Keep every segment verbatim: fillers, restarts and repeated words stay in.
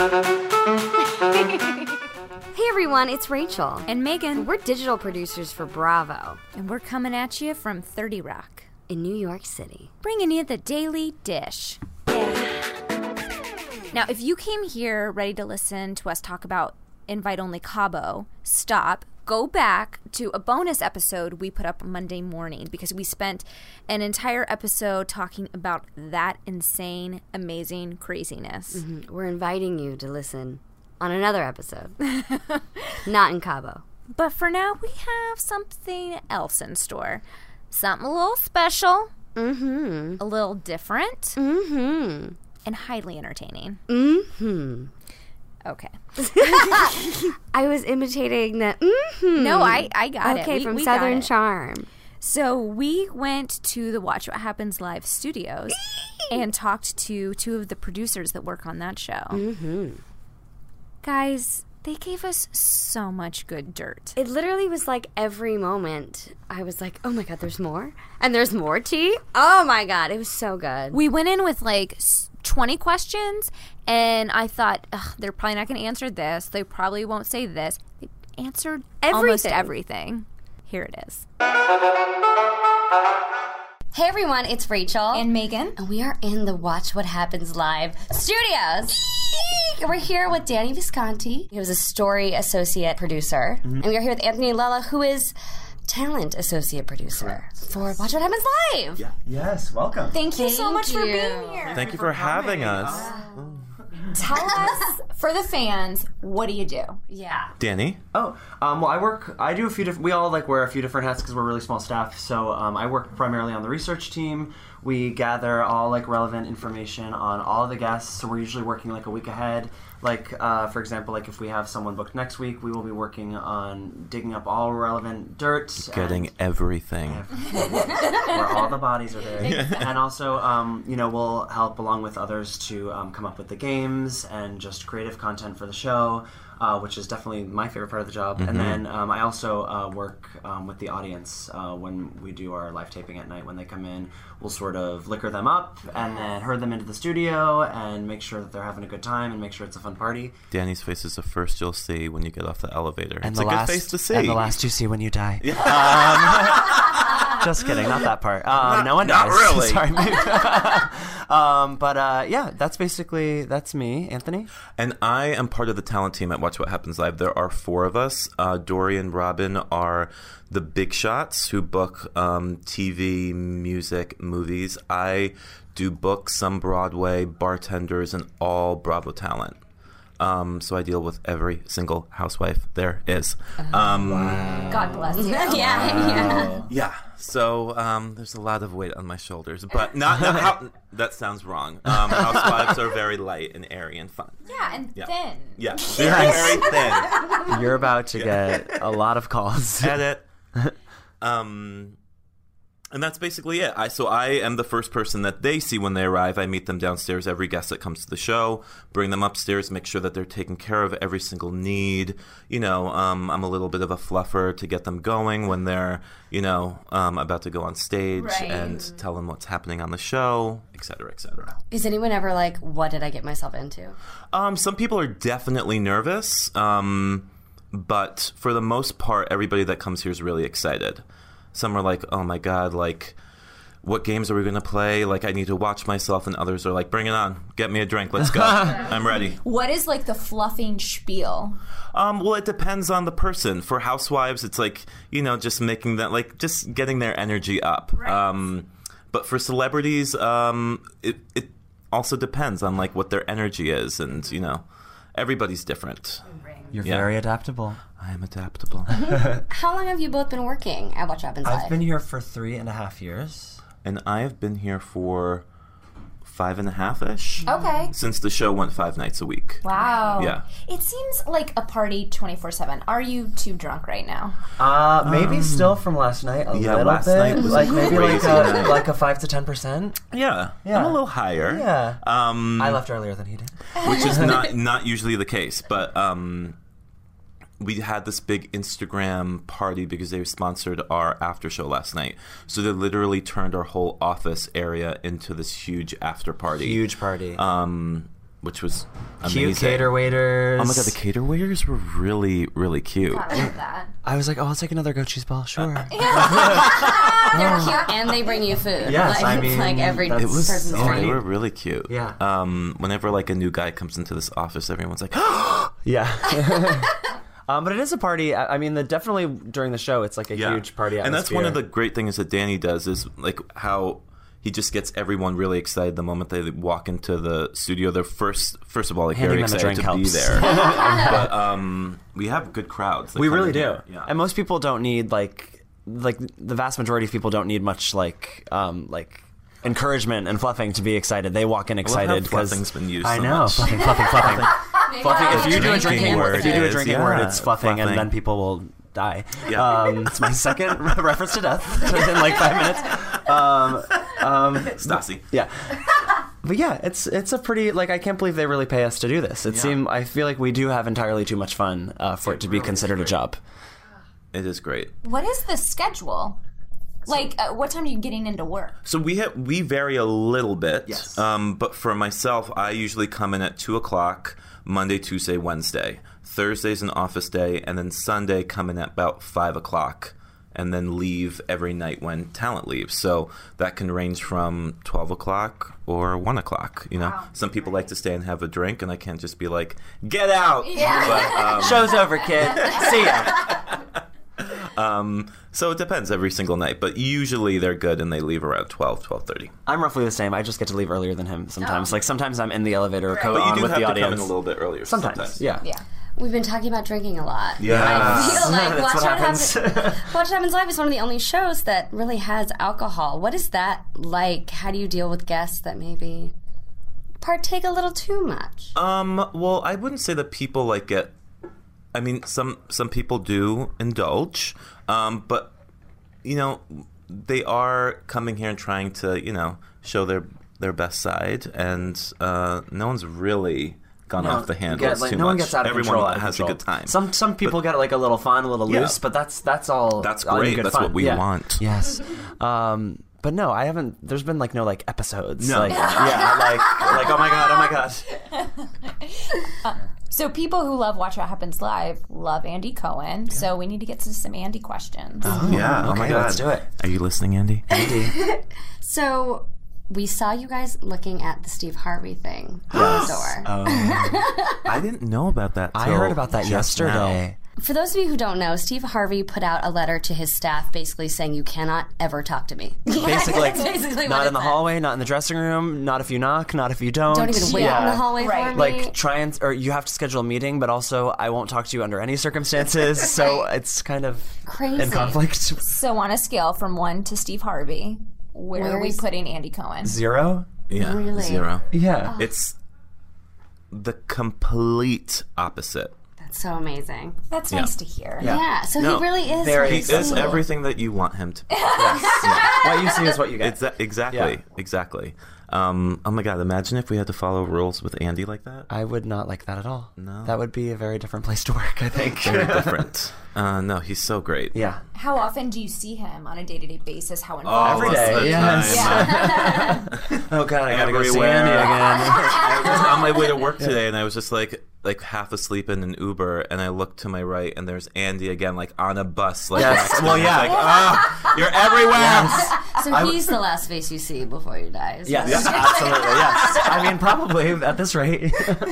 Hey everyone, it's Rachel. And Megan. We're digital producers for Bravo. And we're coming at you from thirty Rock. In New York City. Bringing you the Daily Dish. Yeah. Now, if you came here ready to listen to us talk about invite-only Cabo, stop. Go back to a bonus episode we put up Monday morning because we spent an entire episode talking about that insane, amazing craziness. Mm-hmm. We're inviting you to listen on another episode. Not in Cabo. But for now, we have something else in store. Something a little special. Mm-hmm. A little different. Mm-hmm. And highly entertaining. Mm-hmm. Okay. I was imitating the mm-hmm. No, I, I got okay, it. Okay, from we Southern Charm. So we went to the Watch What Happens Live studios and talked to two of the producers that work on that show. Mm-hmm. Guys, they gave us so much good dirt. It literally was like every moment I was like, oh my God, there's more? And there's more tea? Oh my God, it was so good. We went in with like twenty questions, and I thought, ugh, they're probably not going to answer this. They probably won't say this. They answered everything. almost everything. Here it is. Hey everyone, it's Rachel. And Megan. And we are in the Watch What Happens Live studios. We're here with Danny Visconti. He was a story associate producer. Mm-hmm. And we are here with Anthony Lella, who is talent associate producer Correct. For Watch What Happens Live. Yeah. Yes, welcome. Thank you Thank so much you. for being here. Thank you for, for having us. Oh. Tell us, for the fans, what do you do? Yeah. Danny? Oh, um, well, I work, I do a few different, we all like wear a few different hats because we're a really small staff. So um, I work primarily on the research team. We gather all like relevant information on all the guests. So we're usually working like a week ahead. Like, uh, for example, like if we have someone booked next week, we will be working on digging up all relevant dirt. Getting and everything. everything. Where all the bodies are there. And also, um, you know, we'll help along with others to um, come up with the games and just creative content for the show. Uh, which is definitely my favorite part of the job. Mm-hmm. And then um, I also uh, work um, with the audience uh, when we do our live taping at night. When they come in, we'll sort of liquor them up and then herd them into the studio and make sure that they're having a good time and make sure it's a fun party. Danny's face is the first you'll see when you get off the elevator. And it's the a last, good face to see. And the last you see when you die. Yeah. Um, just kidding, not that part. Um, not, no one not dies. really. Sorry, um, but uh, yeah, that's basically, that's me, Anthony. And I am part of the talent team at Watch What Happens Live. There are four of us. Uh, Dory and Robin are the big shots who book um, T V, music, movies. I do book some Broadway, bartenders, and all Bravo talent. Um, so I deal with every single housewife there is. Um, wow. God bless you. yeah, yeah. Yeah. So um, there's a lot of weight on my shoulders, but not, not how, that sounds wrong. Um, housewives are very light and airy and fun. Yeah, and yeah. thin. Yeah, very, very thin. You're about to yeah. get a lot of calls. Edit. Um, and that's basically it. I so I am the first person that they see when they arrive. I meet them downstairs. Every guest that comes to the show, bring them upstairs, make sure that they're taken care of, every single need. You know, um, I'm a little bit of a fluffer to get them going when they're, you know, um, about to go on stage right. and tell them what's happening on the show, et cetera, et cetera. Is anyone ever like, what did I get myself into? Um, some people are definitely nervous, um, but for the most part, everybody that comes here is really excited. Some are like, oh my God, like, what games are we going to play? Like, I need to watch myself. And others are like, bring it on. Get me a drink. Let's go. I'm ready. What is like the fluffing spiel? Um, well, it depends on the person. For housewives, it's like, you know, just making that, like, just getting their energy up. Right. Um, but for celebrities, um, it, it also depends on, like, what their energy is. And, you know, everybody's different. You're yeah. very adaptable. I am adaptable. How long have you both been working at Watch What Happens Live? I've been here for three and a half years. And I have been here for five and a half-ish. Okay. Since the show went five nights a week. Wow. Yeah. It seems like a party twenty-four seven. Are you too drunk right now? Uh, maybe um, still from last night a yeah, little last bit. night was like maybe like crazy a, night. like a five to ten percent. Yeah. Yeah. I'm a little higher. Yeah. Um, I left earlier than he did. Which is not not usually the case, but um, we had this big Instagram party because they sponsored our after show last night. So they literally turned our whole office area into this huge after party. Huge party. Um, which was Cute amazing. cater waiters. Oh my god, the cater waiters were really, really cute. I love that. I was like, oh, I'll take another goat cheese ball, sure. They're cute and they bring you food. Yes, like, I it's mean, like every that's- It was. person's Oh, they dream. were really cute. Yeah. Um, whenever like a new guy comes into this office, everyone's like, Yeah. um, but it is a party. I I mean, the, definitely during the show, it's like a yeah. huge party atmosphere. And that's one of the great things that Danny does is like how he just gets everyone really excited the moment they walk into the studio. They're first, first of all, like Handing very them a excited drink to be helps. there. But um, we have good crowds. that We come really in do. here. Yeah. And most people don't need like like the vast majority of people don't need much like um like encouragement and fluffing to be excited. They walk in I love how excited because fluffing's been used I so know much. fluffing, fluffing, fluffing, fluffing. If you do a Drinking drinking word if you do a is- drinking yeah, word, it's fluffing, and fluffing. then people will die. Yeah. Um, it's my second reference to death in like five minutes. Um, um, Stassi. yeah. But yeah, it's it's a pretty like I can't believe they really pay us to do this. It Yeah. seem I feel like we do have entirely too much fun uh, for it to be really considered a is job. It is great. What is the schedule? Like, uh, what time are you getting into work? So we have we vary a little bit. Yes. Um, but for myself, I usually come in at two o'clock Monday, Tuesday, Wednesday. Thursday's an office day, and then Sunday come in at about five o'clock, and then leave every night when talent leaves. So that can range from twelve o'clock or one o'clock. You know, Wow. some people like to stay and have a drink, and I can't just be like, "Get out!" Yeah. But, um, Show's over, kid. See ya. um, so it depends every single night, but usually they're good and they leave around twelve, twelve thirty. I'm roughly the same. I just get to leave earlier than him sometimes. Oh. Like sometimes I'm in the elevator Right. co But you on do with have the to audience. come in a little bit earlier. sometimes. Yeah. Yeah. We've been talking about drinking a lot. Yeah. I feel like That's Watch what What happens. Happens, Watch What Happens Live is one of the only shows that really has alcohol. What is that like? How do you deal with guests that maybe partake a little too much? Um, well, I wouldn't say that people like get. I mean, some some people do indulge, um, but you know, they are coming here and trying to, you know, show their their best side, and uh, no one's really gone No, off the you handles get, like, too no much. one gets out of Everyone control. Out of has control. a good time. Some some people get like a little fun, a little Yeah. loose, but that's that's all. That's all in great. good That's fun. what we Yeah. want. Yes. Um, but no, I haven't. There's been like no like episodes. No. Like, yeah. Like like oh my god, oh my god. So people who love Watch What Happens Live love Andy Cohen. So we need to get to some Andy questions. Yeah. Oh okay, my God. let's do it. Are you listening, Andy? So we saw you guys looking at the Steve Harvey thing on the door. I didn't know about that. I till heard about that just yesterday. For those of you who don't know, Steve Harvey put out a letter to his staff basically saying you cannot ever talk to me. Basically, like, That's basically not what in the it said. hallway, not in the dressing room, not if you knock, not if you don't. Don't even wait yeah. in the hallway Right. for me. Like try and or you have to schedule a meeting, but also I won't talk to you under any circumstances. So it's kind of Crazy. in conflict. So on a scale from one to Steve Harvey, where are we Where's- putting Andy Cohen? Zero. now. Yeah. Really? Zero. Yeah. It's the complete opposite. That's so amazing. That's Yeah. nice to hear. Yeah. Yeah, so No, he really is. very really He is accessible. sweet. everything that you want him to be. What you see is what you get. Exa- exactly. Yeah. Exactly. Um, oh my God! Imagine if we had to follow rules with Andy like that. I would not like that at all. No. That would be a very different place to work, I think. Very different. Uh, no, he's so great. Yeah. How often do you see him on a day-to-day basis? How involved? Every Most day, of the yes. time. Oh god, I gotta go see Everywhere. Andy again. I was on my way to work today, and I was just like, like half asleep in an Uber, and I looked to my right, and there's Andy again, like on a bus. Like, Yes. next to Well, me. yeah. Like, ah, you're everywhere. So he's the last face you see before he dies. Yes, absolutely. Yes. I mean, probably at this rate.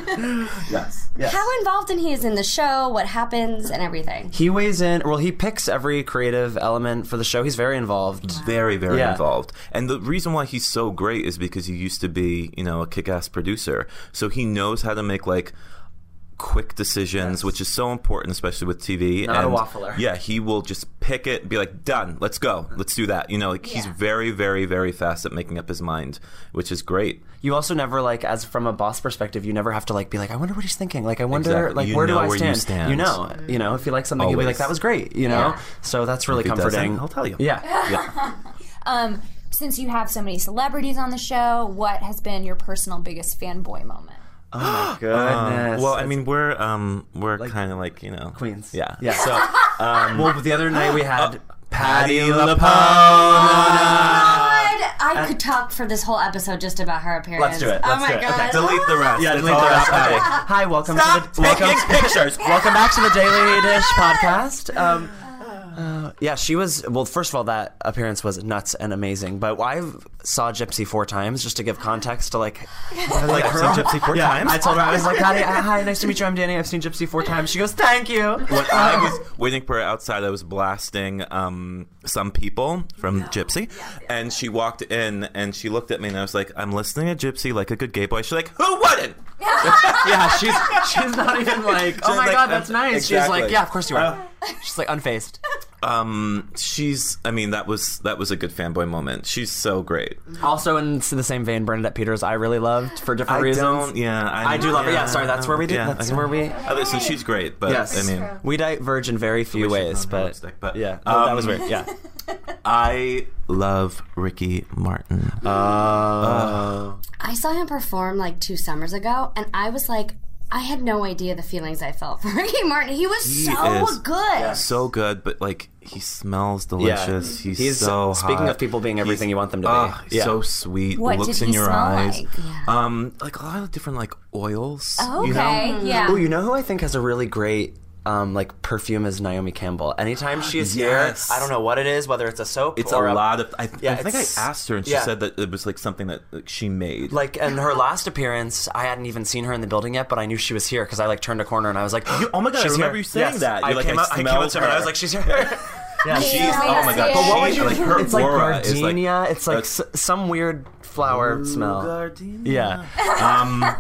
Yes. Yes. How involved in he is in the show, what happens, and everything. He weighs in. Well, he picks every creative element for the show. He's very involved. Very, very Yeah. involved. And the reason why he's so great is because he used to be, you know, a kick-ass producer. So he knows how to make, like, quick decisions, Yes. which is so important, especially with T V. Not a and waffler. Yeah, he will just pick it and be like, done, let's go, let's do that. You know, like he's Yeah. very, very, very fast at making up his mind, which is great. You also never like, as from a boss perspective, you never have to like be like, I wonder what he's thinking. Like, I wonder, Exactly. like, You where do know I where you stand? stand. You know, you know, if you like something, you'll be like, Always. that was great. You know, Yeah. so that's really If he comforting. doesn't, he'll tell you. Yeah. Yeah. Um, since you have so many celebrities on the show, what has been your personal biggest fanboy moment? Oh my Um, goodness. well, I mean, we're um, we're kind of like, you know, Queens. Yeah. Yeah. So, um, well, the other night we had Patty LuPone. God! I could talk for this whole episode just about her appearance. Let's do it. Oh Let's my do it. god. Okay. Delete the rest. Yeah, It's delete all the rest. about Okay. me. Hi, welcome Stop to the welcome, taking pictures. welcome back to the Daily Dish podcast. Um, uh, yeah, she was. Well, first of all, that appearance was nuts and amazing. But I saw Gypsy four times just to give context to like, like I've seen Gypsy four yeah, times? I told her I was like, hi, hi, nice to meet you. I'm Danny. I've seen Gypsy four times. She goes, thank you. When I was waiting for her outside, I was blasting um, Some People from Gypsy. And she walked in and she looked at me and I was like, I'm listening to Gypsy like a good gay boy. She's like, who wouldn't? Yeah, she's she's not even like, oh She's my like, god, that's uh, nice. She's exactly. like, yeah, of course you are. She's like unfazed. Um, she's, I mean, that was that was a good fanboy moment. She's so great. Also, in the same vein, Bernadette Peters, I really loved for different I reasons. don't, yeah. I do love her. Yeah, sorry, that's where we do. Yeah, That's okay. where we. Uh, listen, she's great, but Yes, I mean, we diverge in very few we should ways, not but, lipstick, but, yeah, no, that was um, weird. Yeah. I love Ricky Martin. Oh. I saw him perform like two summers ago, and I was like, I had no idea the feelings I felt for Ricky Martin. He was He so is good. So good, but like he smells delicious. He's, He's so speaking hot. of people being everything He's- you want them to be. Oh, he's Yeah. so sweet. What Looks did in he your smell eyes. like? Yeah. Um, like a lot of different like oils. Okay, You know? yeah. Oh, you know who I think has a really great um, like perfume is Naomi Campbell. Anytime she is Yes. here, I don't know what it is, whether it's a soap It's or a lot of. I, Yeah, I think I it's- asked her, and she yeah. said that it was like something that like, she made. Like, and her last appearance, I hadn't even seen her in the building yet, but I knew she was here because I like turned a corner and I was like, You- oh my God, I she's remember here. you saying Yes. that. You're I like, came I up, I came smelled up to her and I her. was like, she's here. Yeah, She's, Yeah, oh my god! But what she- would you- like, her it's like aura is like gardenia. it's like that's- s- some weird flower smell. Gardenia. Yeah. Um,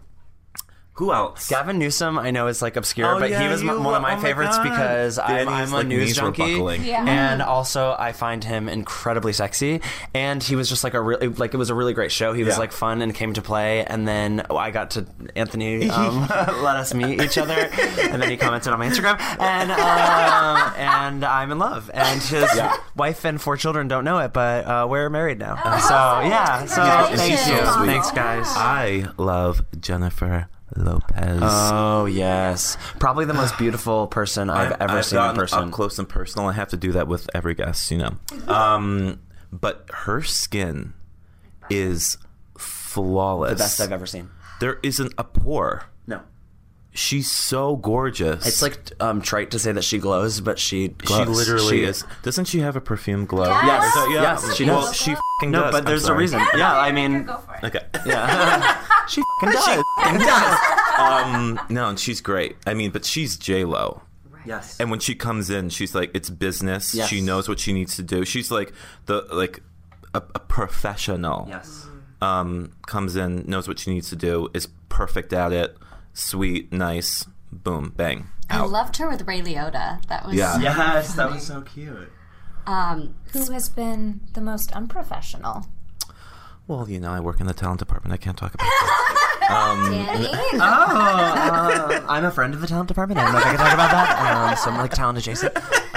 who else? Gavin Newsom, I know is like obscure, Oh, but yeah, he was you- m- one of my oh my favorites God. because I'm, Danny's, I'm a like, news knees were junkie, buckling. Yeah. and also I find him incredibly sexy. And he was just like a really like it was a really great show. He was Yeah. like fun and came to play. And then I got to Anthony um, let us meet each other, and then he commented on my Instagram, and um, and I'm in love. And his Yeah. wife and four children don't know it, but uh, we're married now. so yeah, so thank Congratulations. you, So sweet. thanks guys. I love Jennifer Lopez. Oh yes, probably the most beautiful person I've, ever I've seen in gotten person. up close and personal. I have to do that with every guest, you know. Um, but her skin is flawless. The best I've ever seen. There isn't a pore. No, She's so gorgeous. it's like um, trite to say that she glows, but she glows. she literally She- is. Doesn't she have a perfume glow? Yes, So, yeah. yes, she well, does. she f***ing No, does. but I'm there's a sorry. reason. Yeah, I mean, Go for it. Okay. yeah, she fucking does. um, no, and she's great. I mean, but she's J Lo. Yes, And when she comes in, she's like, it's business. Yes. She knows what she needs to do. She's like the like a, a professional. yes. Um, comes in, knows what she needs to do, is perfect at it, sweet, nice, boom, bang. I loved her with Ray Liotta. That was Yeah. Yes, that was so cute. Um, Who has been the most unprofessional? Well, you know, I work in the talent department. I can't talk about that. Danny. Oh, uh, I'm a friend of the talent department. I don't know if I can talk about that. Um, so I'm like talent adjacent.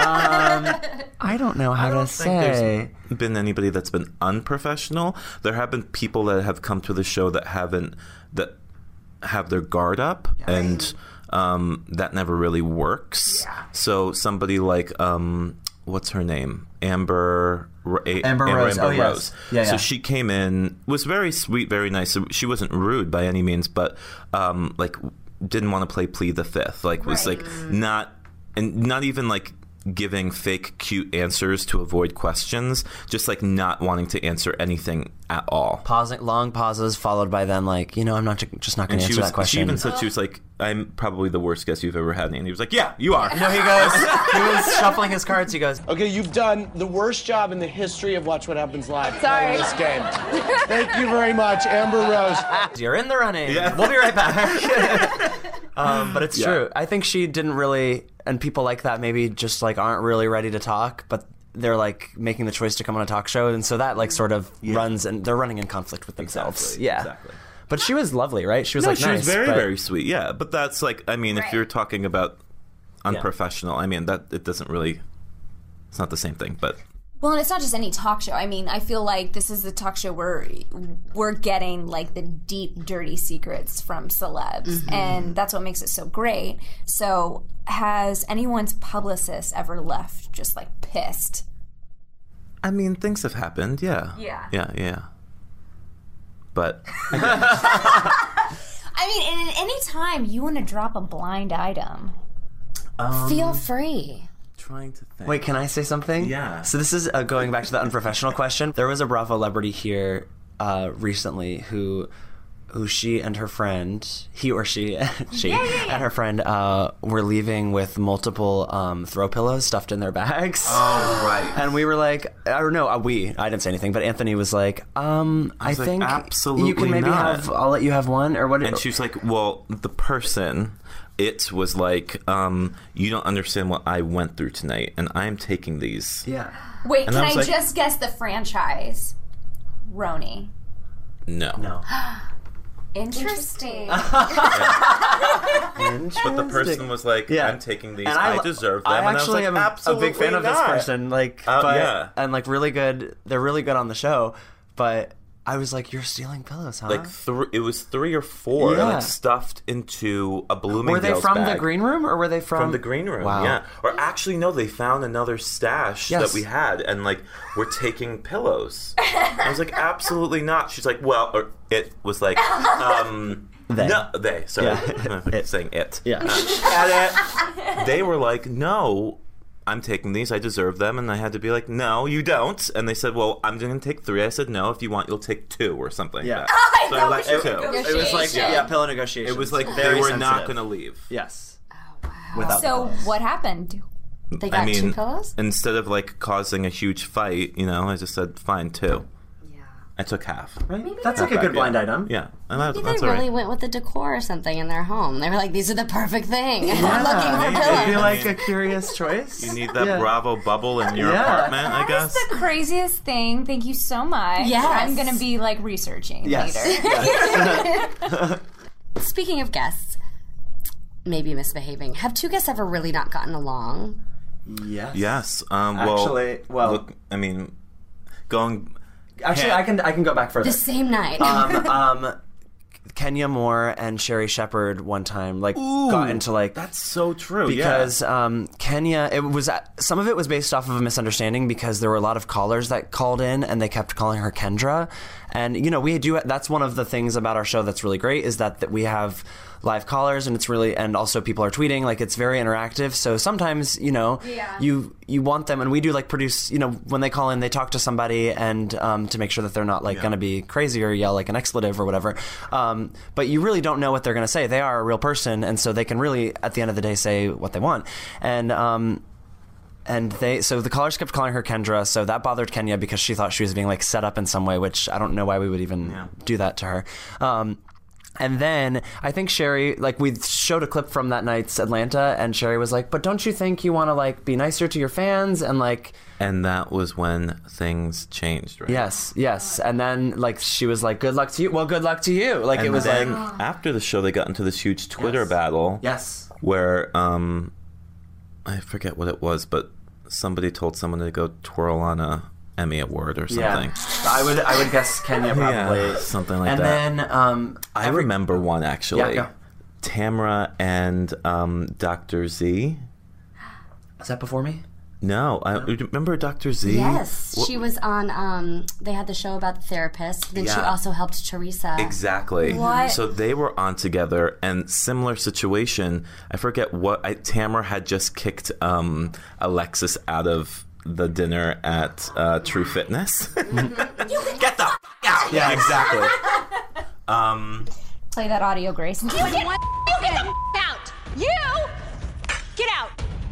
Um, I don't know how to think say. there's been anybody that's been unprofessional. There have been people that have come to the show that haven't that have their guard up, and um, that never really works. Yeah. So somebody like um, what's her name, Amber. Ro- A- Amber Rose. Oh, yes. Rose. Yeah, So yeah. she came in, was very sweet, very nice. So she wasn't rude by any means, but um, like didn't want to play plead the fifth. Like was Right. like not, and not even like giving fake cute answers to avoid questions, just like not wanting to answer anything at all. Pausing, long pauses followed by then like, you know, I'm not ju- just not going And to she answer was, that question. she even said she was like, "I'm probably the worst guest you've ever had." And he was like, "Yeah, you are." No, he goes. He was shuffling his cards. He goes. Okay, you've done the worst job in the history of Watch What Happens Live playing this game. Thank you very much, Amber Rose. You're in the running. Yeah. We'll be right back. um, but it's Yeah. true. I think she didn't really, and people like that maybe just like aren't really ready to talk, but they're like making the choice to come on a talk show, and so that like sort of runs, and they're running in conflict with themselves. Exactly, Yeah. exactly. But she was lovely, right? She was No, like she nice. was very, but- very sweet. Yeah, but that's like, I mean, if Right. you're talking about unprofessional, I mean, that it doesn't really, it's not the same thing, but. Well, and it's not just any talk show. I mean, I feel like this is the talk show where we're getting like the deep, dirty secrets from celebs, and that's what makes it so great. So, has anyone's publicist ever left just like pissed? I mean, things have happened. Yeah. Yeah. Yeah. Yeah. But I mean, at any time you want to drop a blind item. Um, Feel free. trying to think. Wait, can I say something? Yeah. So this is uh, going back to the unprofessional question. There was a Bravo celebrity here uh, recently who, who she and her friend, he or she, she Yeah, yeah, yeah. and her friend uh, were leaving with multiple um, throw pillows stuffed in their bags. Oh, right. And we were like, I don't know, uh, we, I didn't say anything, but Anthony was like, um, I, was like, think absolutely you can maybe not. have, I'll let you have one, or what? And she's like, well, the person, it was like, um, you don't understand what I went through tonight, and I'm taking these. yeah. Wait, And can I I, was like- just guess the franchise? Roni. No. No. Interesting. But the person was like, Yeah. I'm taking these, And I, I, deserve them. I and actually I was like, am a- a absolutely big fan of this not. person. Like, Uh, but, yeah. and like really good. They're really good on the show. But I was like, you're stealing pillows, huh? Like, three, it was three or four, Yeah. like, stuffed into a Bloomingdale's were they from bag. the green room, or were they from From the green room, Wow. yeah. Or actually, no, they found another stash Yes. that we had, and like, we're taking pillows. I was like, absolutely not. She's like, well, or it was like, um, They. no, they. Sorry, Yeah. I'm It. saying it. Yeah. And it, they were like, no, I'm taking these. I deserve them. And I had to be like, no, you don't. And they said, well, I'm going to take three. I said, no, if you want, you'll take two or something. Yeah. Like that. So I know let we should two. go. It was like yeah, Negotiation. pillow negotiations. It was like Very they were sensitive. not going to leave. Yes. Without So what happened? They got I mean, two pillows? instead of like causing a huge fight, you know, I just said, fine, two. Yeah. I took half. Right? That's like a good Yeah. blind item. Yeah. And that, Maybe that's they all really right. went with the decor or something in their home. They were like, these are the perfect thing. Yeah, I'm looking for maybe. pillows. It'd be like a curious choice. You need that Yeah. Bravo bubble in your Yeah. apartment, I That guess. is the craziest thing. Thank you so much. Yes. I'm going to be like researching Yes. later. Yes. Speaking of guests, maybe misbehaving, have two guests ever really not gotten along? Yes. Yes. Um, well, Actually, well- look, I mean, going. Actually, Yeah. I can I can go back further. The same night. um, um, Kenya Moore and Sherry Shepherd one time like got into like That's so true. because um, Kenya, it was some of it was based off of a misunderstanding because there were a lot of callers that called in and they kept calling her Kendra, and you know we do that's one of the things about our show that's really great is that, that we have live callers and it's really and also people are tweeting like it's very interactive. So sometimes you know Yeah. you you want them and we do like produce you know when they call in they talk to somebody and um, to make sure that they're not like Yeah. going to be crazy or yell like an expletive or whatever. Um, but you really don't know what they're going to say. They are a real person and so they can really at the end of the day say what they want. And um, and they so the callers kept calling her Kendra, so that bothered Kenya because she thought she was being like set up in some way, which I don't know why we would even Yeah. do that to her. Um, and then I think Sherry, like we showed a clip from that night's Atlanta, and Sherry was like, "But don't you think you want to like be nicer to your fans?" And like, And that was when things changed, right? yes, yes. And then like she was like, "Good luck to you." Well, good luck to you. Like And it was then like, after the show, they got into this huge Twitter Yes. battle. yes, Where um, I forget what it was, but somebody told someone to go twirl on a Emmy award or something. yeah. I would I would guess Kenya probably Yeah, something like and that. And then um, I every- remember one actually. Yeah, go. Tamra and um, Doctor Z. Is that before me? No, I remember Doctor Z. yes. Wh- She was on, um, they had the show about the therapist. Then she Yeah. also helped Teresa. Exactly. What? So they were on together, and similar situation. I forget what. I, Tamara had just kicked um, Alexis out of the dinner at uh, True Fitness. Get the f- out! Yeah, exactly. um, Play that audio, Grace. You get, you get the f- out. You get out.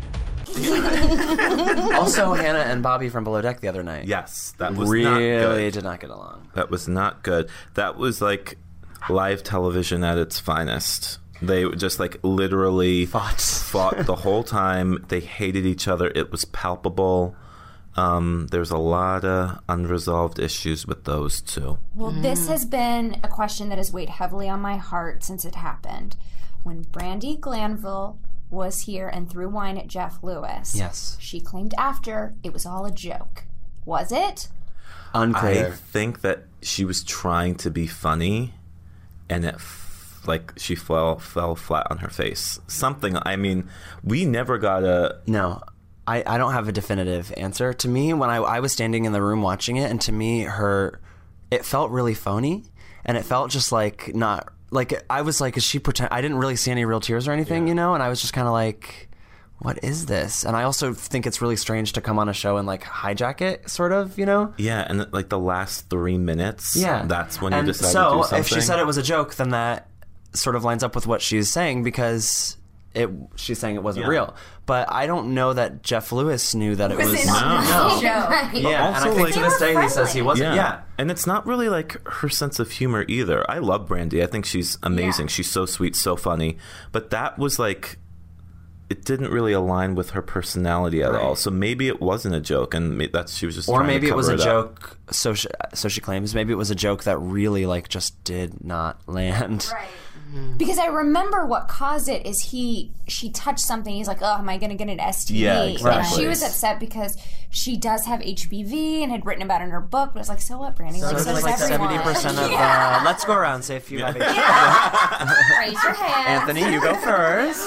Also, Hannah and Bobby from Below Deck the other night. yes, that was really not good. did not get along. That was not good. That was like live television at its finest. They just like literally Fought. fought the whole time. They hated each other. It was palpable. Um, there's a lot of unresolved issues with those two. Well, this has been a question that has weighed heavily on my heart since it happened. When Brandi Glanville was here and threw wine at Jeff Lewis, Yes. she claimed after it was all a joke. Was it? I Unclear. think that she was trying to be funny, and it f- like she fell fell flat on her face. Something. I mean, we never got a no. I, I don't have a definitive answer. To me, when I, I was standing in the room watching it, and to me, her, it felt really phony, and it felt just like not, like, I was like, is she pretend, I didn't really see any real tears or anything, yeah. you know, and I was just kind of like, what is this? And I also think it's really strange to come on a show and like hijack it, sort of, you know? Yeah, and like the last three minutes, yeah. that's when and you decide so to do something. If she said it was a joke, then that sort of lines up with what she's saying, because it she's saying it wasn't yeah. real. But I don't know that Jeff Lewis knew that it was. was no. no. Yeah, yeah, and I think like, to this day he says he wasn't. Yeah. yeah. And it's not really like her sense of humor either. I love Brandy. I think she's amazing. Yeah. She's so sweet, so funny. But that was like, it didn't really align with her personality at right. all. So maybe it wasn't a joke, and that's she was just. Or trying maybe to it was a cover it joke. So she, so she claims. Maybe it was a joke that really like just did not land. Right. Because I remember what caused it is he she touched something. He's like, "Oh, am I going to get an S T D?" Yeah, And exactly. she was upset because she does have H P V and had written about it in her book. But it was like, "So what, Brandy? So Like, it's so does like everyone." seventy percent of. Yeah. Uh, let's go around and say if you have H P V. Raise your hand. Anthony, you go first.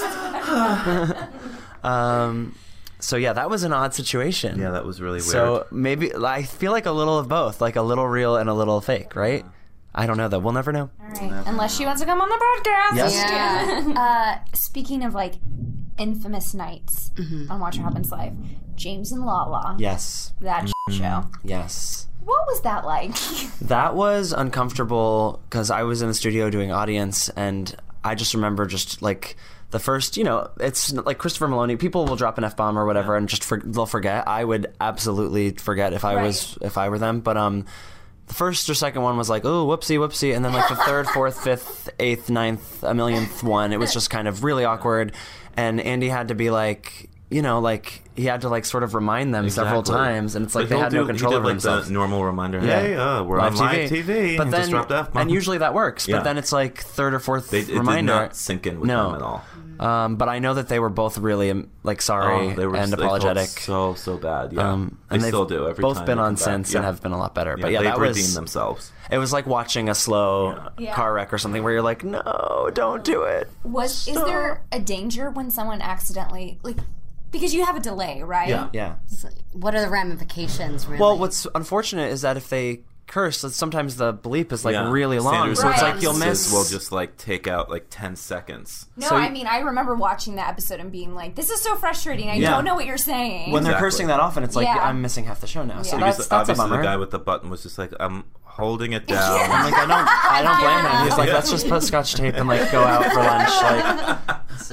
um, so yeah, that was an odd situation. Yeah, that was really weird. So maybe I feel like a little of both, like a little real and a little fake, right? I don't know though. We'll never know. All right. Unless she wants to come on the podcast. Yes. Yeah. Uh, speaking of like infamous nights on Watch What Happens Live, James and Lala, Yes. that show. Yes. What was that like? That was uncomfortable because I was in the studio doing audience, and I just remember just like the first, you know, it's like Christopher Maloney. People will drop an F bomb or whatever, yeah. and just for, they'll forget. I would absolutely forget if I right. was if I were them. But um, the first or second one was like, oh, whoopsie, whoopsie, and then like the third, fourth, fifth, eighth, ninth, a millionth one, it was just kind of really awkward, and Andy had to be like. You know, like, he had to, like, sort of remind them exactly. several times, and it's like but they had do, no control he did, over like, themselves. The normal reminder, Yeah. hey, uh, we're live on T V. live T V, but and then, just dropped F-bomb. and usually that works, Yeah. but then it's like third or fourth they, it reminder. did not sink in with no. them at all. Um, but I know that they were both really, um, like, sorry Oh, they were and they felt apologetic. so, so bad, yeah. Um, they and they've still do every both time been they on come back. since yeah. and have been a lot better. Yeah, but yeah, they've that redeemed was themselves. It was like watching a slow Yeah. car wreck or something where you're like, no, don't do it. Was is there a danger when someone accidentally like because you have a delay, right? Yeah. Yeah. What are the ramifications, really? Well, what's unfortunate is that if they curse, sometimes the bleep is like Yeah. really long, Standard so it's Right. like you'll miss. Will just like take out like ten seconds. No, So I you- mean I remember watching that episode and being like, "This is so frustrating. I Yeah. don't know what you're saying." when they're Exactly. cursing that often, it's like Yeah. I'm missing half the show now. So Yeah. that's, Because that's a obviously bummer. the guy with the button was just like, I'm holding it down. I'm like, I don't, I don't blame him. He's like, Yeah. let's just put scotch tape and like go out for lunch. Like, this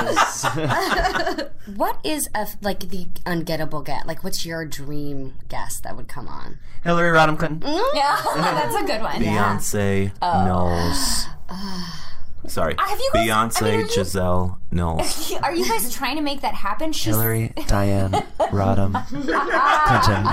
is what is a like the ungettable guest? Like, what's your dream guest that would come on? Hillary Rodham Clinton. Yeah, that's a good one. Beyonce Knowles. Sorry. Have you guys- Beyonce I mean, are you- Giselle Knowles. Are you guys trying to make that happen? She's, Hillary, Diane, Rodham, Clinton.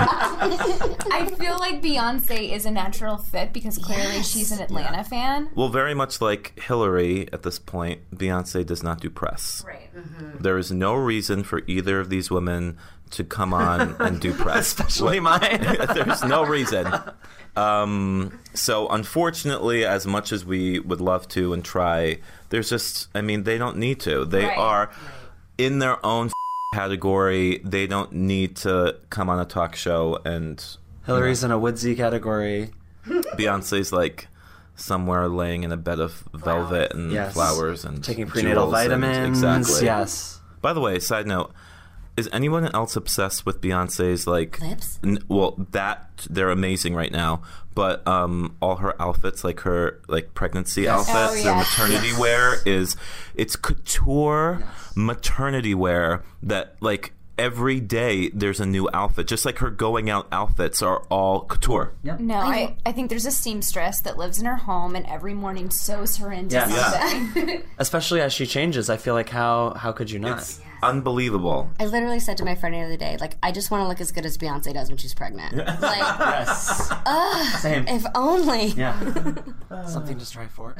I feel like Beyonce is a natural fit because clearly she's an Atlanta fan. Well, very much like Hillary at this point, Beyonce does not do press. Right. There is no reason for either of these women to come on and do press. Especially mine. There's no reason. Um, so unfortunately, as much as we would love to and try, there's just, I mean, they don't need to. They Right. are in their own category. They don't need to come on a talk show and Hillary's in a woodsy category. Beyonce's like somewhere laying in a bed of velvet and Yes. flowers and Taking prenatal jewels and- vitamins. exactly. Yes. By the way, side note, is anyone else obsessed with Beyonce's like Lips? N- well, that they're amazing right now, but um, all her outfits, like her like pregnancy outfits, Oh, her yeah. maternity wear is it's couture maternity wear that like every day there's a new outfit. Just like her going out outfits are all couture. No, I, I think there's a seamstress that lives in her home and every morning sews her into Yes. something. Especially as she changes, I feel like how how could you not? It's unbelievable. I literally said to my friend the other day, like, I just want to look as good as Beyonce does when she's pregnant. Like, Yes. Same. if only. Yeah. Something to strive for.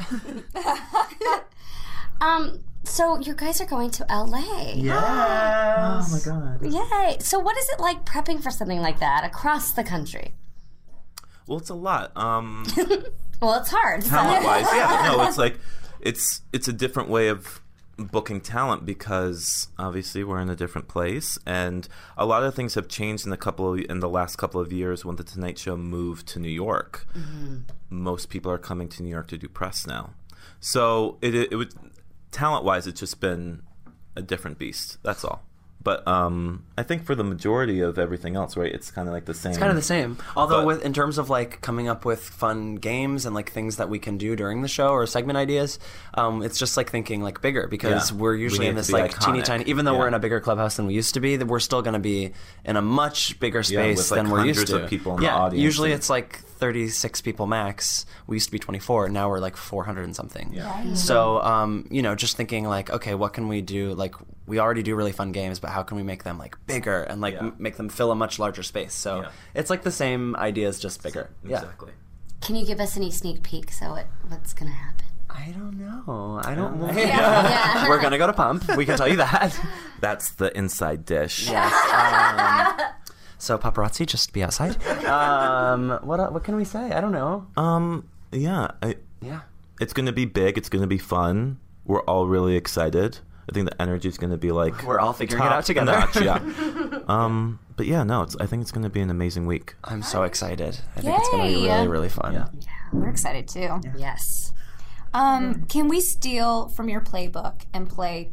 Um. So you guys are going to L A. Yes. Oh my god. Yay! So what is it like prepping for something like that across the country? Well, it's a lot. Um, Well, it's hard. So. talent wise, yeah. No, it's like it's it's a different way of booking talent because obviously we're in a different place, and a lot of things have changed in the couple of, in the last couple of years when the Tonight Show moved to New York. Mm-hmm. Most people are coming to New York to do press now, so it it, it would talent wise it's just been a different beast. That's all. But um, I think for the majority of everything else, right, it's kind of like the same. It's kind of the same. Although, But- with in terms of like coming up with fun games and like things that we can do during the show or segment ideas, um, it's just like thinking like bigger because Yeah. we're We usually need in to this be like teeny iconic. tiny. Even though Yeah. we're in a bigger clubhouse than we used to be, that we're still going to be in a much bigger Yeah, space with, like, than we're used hundreds to. of people in the yeah, audience usually and- it's like thirty-six people max. We used to be twenty-four, and now we're like four hundred and something. Yeah. Right. So, um, you know, just thinking like, okay, what can we do? Like, we already do really fun games, but how can we make them like bigger and like Yeah. m- make them fill a much larger space? So Yeah. it's like the same ideas, just bigger. Yeah. Exactly. Can you give us any sneak peeks of what, what's going to happen? I don't know. I don't know. Yeah. We're gonna go to Pump. We can tell you that. That's the inside dish. Yes. Um, so paparazzi, just be outside. Um, what uh, what can we say? I don't know. Um. Yeah. I, Yeah. it's going to be big. It's going to be fun. We're all really excited. I think the energy is going to be like We're all figuring it top out together. notch, yeah. um. But yeah, no. It's. I think it's going to be an amazing week. I'm so excited. I think it's gonna be Yay. really really fun. Yeah. We're excited too. Yes. Um, can we steal from your playbook and play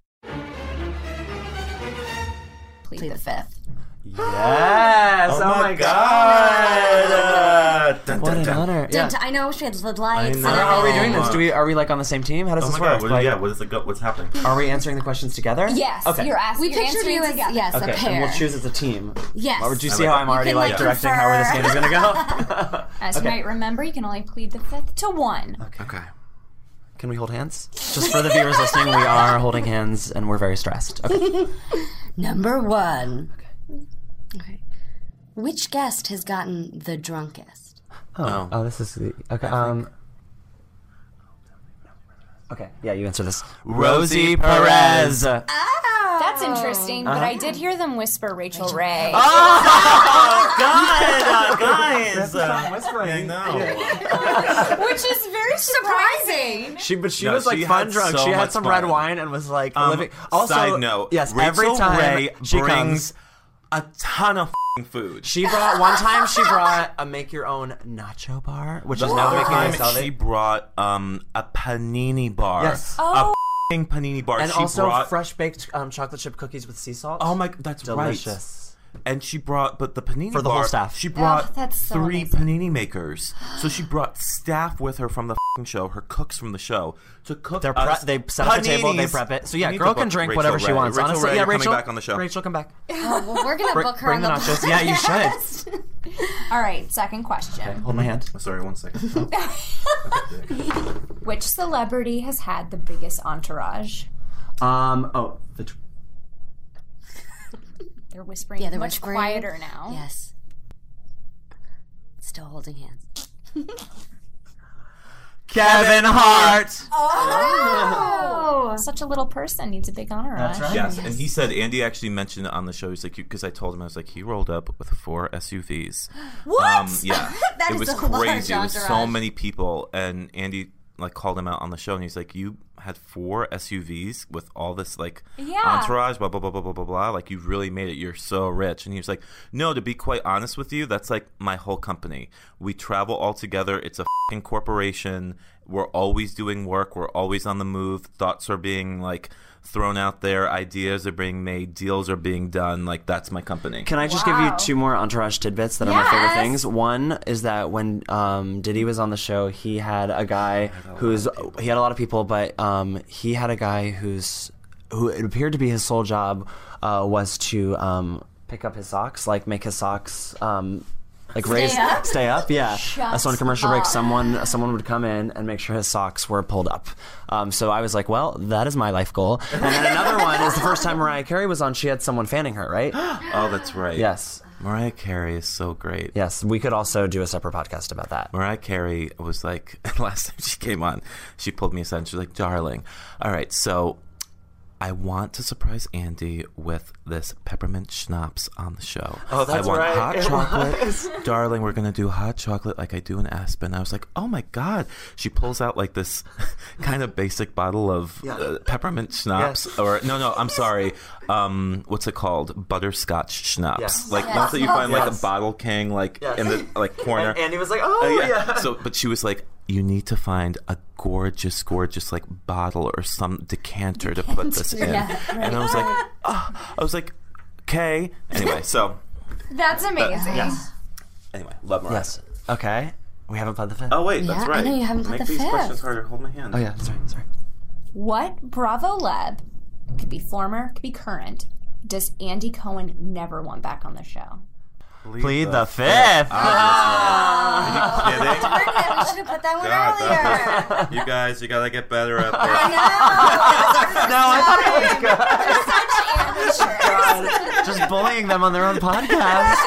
Plead, Plead the the Fifth? Yes. Oh, my god. Uh, dun, What dun, an dun. honor. Dun- Yeah. I know, I wish we had the lights. know. and How are we everything. doing this? Do we are we like on the same team? How does Oh this my work? god! What, Like, yeah. What is the go- what's happening? Are we answering the questions together? Yes, Okay. you're asking. We you're pictured answering you as, together. yes, Okay, a pair. and we'll choose as a team. Yes. Or do you I see like how that. I'm already You can, like like, directing how where this game is gonna go? As Okay. you might remember, you can only plead the fifth to one. Okay. Can we hold hands? Just for the viewers listening, we are holding hands and we're very stressed. Okay. Number one. Okay. Okay. Which guest has gotten the drunkest? Oh, oh, this is the okay. Um. Okay, yeah, you answer this. Rosie Perez. That's interesting, but I did hear them whisper Rachel Ray. God, uh, guys. Uh, whispering. I know. Which is very surprising. She, but she No, was like she fun had drunk. so she had much some fun. red wine and was like Um, living. Also, side note, yes, Rachel every time Ray she brings comes, a ton of f***ing food. she brought one time. She brought a make your own nacho bar, which is now Other making time me sell she it. brought um a panini bar. Yes. Oh. A f***ing panini bar. And she also brought, fresh baked um, chocolate chip cookies with sea salt. Oh my, that's delicious. right. And she brought, but the panini For the bar, whole staff. She brought that's so three amazing. panini makers. So she brought staff with her from the f***ing show, her cooks from the show, to cook. They're pre- us they set up a table, they paninis. prep it. So We yeah, need girl to can book drink Rachel whatever she Ray. wants. Rachel Honestly, Ray, yeah, you're Rachel, coming back on the show. Rachel, come back. Oh, well, we're going to Bring, book her bring on the the nachos. Yeah, you should. All right, second question. Hold my hand. Sorry, one second. Which celebrity has had the biggest entourage? Um. Oh, the. T- They're whispering Yeah, they're much whispering. quieter now. Yes. Still holding hands. Kevin Hart. Oh, such a little person needs a big entourage. That's right. Yes, and he said Andy actually mentioned it on the show. He's like, because I told him I was like, he rolled up with four S U Vs. What? Um, yeah, That it is was a large crazy. It was so entourage. many people, and Andy like called him out on the show, and he's like, you had four S U Vs with all this like Yeah. entourage, blah blah blah blah blah blah blah. Like you really made it. You're so rich. And he was like, no, to be quite honest with you, that's like my whole company. We travel all together. It's a f***ing corporation. We're always doing work. We're always on the move. Thoughts are being like thrown out there. Ideas are being made. Deals are being done. Like that's my company. Can I just give you Wow. two more entourage tidbits that are my favorite Yes. things? One is that when um, Diddy was on the show, he had a guy who's he had a lot of people, but um, he had a guy who's who it appeared to be his sole job uh, was to um, pick up his socks, like make his socks. Um, like raise, up? stay up, yeah. Shut Uh, so on commercial break, up. someone someone would come in and make sure his socks were pulled up. Um, so I was like, well, that is my life goal. And then another one is the first time Mariah Carey was on, she had someone fanning her, right? Oh, that's right. Yes. Mariah Carey is so great. Yes, we could also do a separate podcast about that. Mariah Carey was like, last time she came on, she pulled me aside and she was like, darling, all right, so I want to surprise Andy with this peppermint schnapps on the show. Oh, that's I want right. hot It chocolate. was. Darling, we're going to do hot chocolate like I do in Aspen. I was like, oh my God. She pulls out like this kind of basic bottle of Yeah. uh, peppermint schnapps. Yes. Or, no, no, I'm sorry. Um, what's it called? Butterscotch schnapps. Yes. Like Yes. ones that you find like Yes. a bottle king, like Yes. in the like corner. And Andy was like, oh, Uh, yeah. So, but she was like, you need to find a gorgeous, gorgeous like bottle or some decanter to put this in. Yeah, And I was like, oh. I was like, okay. Anyway, so That's amazing. Yes. anyway, love Mariah. Yes. Okay. We haven't played the fifth. Oh wait, Yeah, that's I right. know you haven't played Make the these fifth. questions harder. Hold my hand. Oh, yeah. Sorry. Sorry. What Bravo Leb, could be former, could be current, does Andy Cohen never want back on the show? Plead the fifth. Are you kidding? We should have put that one God, earlier. that was- you guys, you gotta get better at this. No, I thought it was good. God, just bullying them on their own podcast.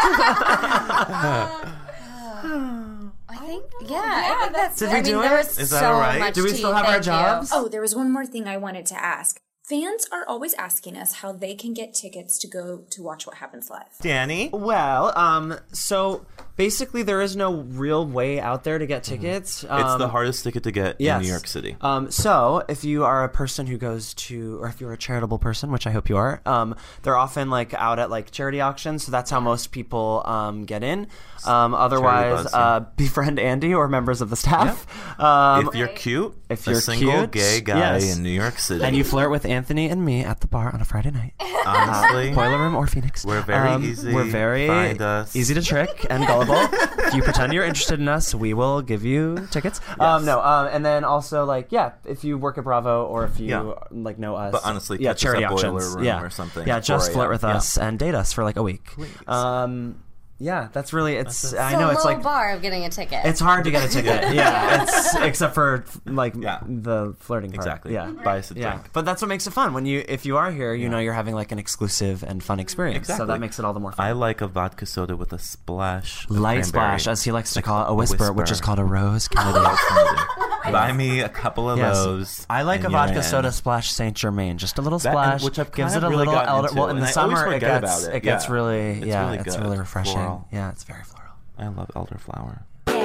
I think, yeah, I think that's. Did I we mean, do there it? was Is that so all right? much Do we tea. still have our Thank you. jobs? Oh, there was one more thing I wanted to ask. Fans are always asking us how they can get tickets to go to watch What Happens Live. Danny? Well, um, so basically there is no real way out there to get tickets. It's Um, the hardest ticket to get yes. in New York City. Um, so if you are a person who goes to, or if you're a charitable person, which I hope you are, um, they're often like out at like charity auctions. So that's how most people um, get in. Um, otherwise, buzz, yeah. uh, befriend Andy or members of the staff. Um, if you're cute, if a you're single cute, gay guy yes. in New York City, and you flirt with Anthony and me at the bar on a Friday night. honestly, Uh, Boiler Room or Phoenix. We're very Um, easy. We're very Find us. easy to trick and gullible. If you pretend you're interested in us, we will give you tickets. Um, no, um, and then also like yeah, if you work at Bravo or if you Yeah. like know us, But honestly, yeah, catch us charity at Boiler auctions, Room yeah, or something yeah, at just four flirt a.m. with Yeah. us and date us for like a week. Please. Um, yeah, that's really it's. So I know it's low like. bar of getting a ticket. It's hard to get a ticket, yeah. It's except for like Yeah. the flirting part. Exactly. Yeah, Buy us a yeah. drink. But that's what makes it fun. When you, if you are here, you know you're having like an exclusive and fun experience. So Exactly. that makes it all the more fun. I like a vodka soda with a splash. of Light cranberry. splash, as he likes to call it, a whisper, which is whisper. called a rose Kennedy. Buy me a couple of Yes. those. I like and a you're vodka in. soda splash Saint Germain, just a little That- splash, which I've gives kind it of a really little gotten elder. into, Well, in and the I always summer it forget gets about it. it gets Yeah. really It's yeah, really it's good. really refreshing. Floral. Yeah, it's very floral. I love elderflower.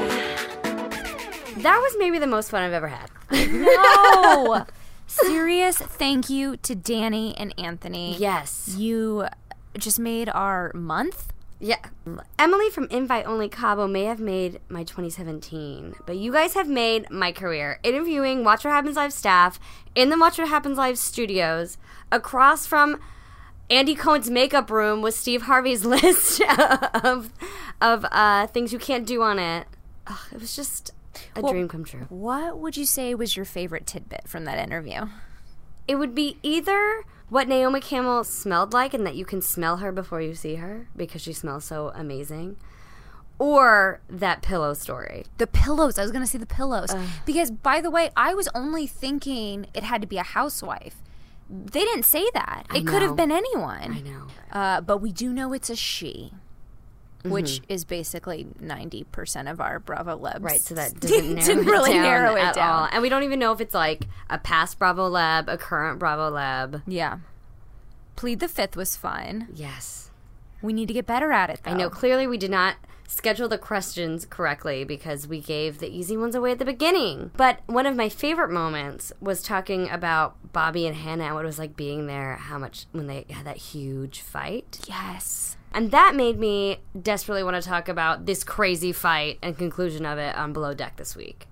That was maybe the most fun I've ever had. No! Serious thank you to Danny and Anthony. Yes. You just made our month. Yeah. Emily from Invite Only Cabo may have made my twenty seventeen, but you guys have made my career. Interviewing Watch What Happens Live staff in the Watch What Happens Live studios, across from Andy Cohen's makeup room with Steve Harvey's list of of uh, things you can't do on it. Ugh, it was just a Well, dream come true. What would you say was your favorite tidbit from that interview? It would be either what Naomi Campbell smelled like and that you can smell her before you see her because she smells so amazing, or that pillow story. The pillows. I was going to say the pillows. Because, by the way, I was only thinking it had to be a housewife. They didn't say that. I It could have know. been anyone. I know. Uh, but we do know it's a she, which is basically ninety percent of our Bravo Lebs. Right, so that doesn't narrow didn't it really down narrow it at down. all. And we don't even know if it's like a past Bravo Lab, a current Bravo Lab. Yeah. Plead the Fifth was fun. Yes. We need to get better at it, though. I know, clearly we did not schedule the questions correctly because we gave the easy ones away at the beginning. But one of my favorite moments was talking about Bobby and Hannah and what it was like being there, how much when they had that huge fight. Yes. And that made me desperately want to talk about this crazy fight and conclusion of it on Below Deck this week.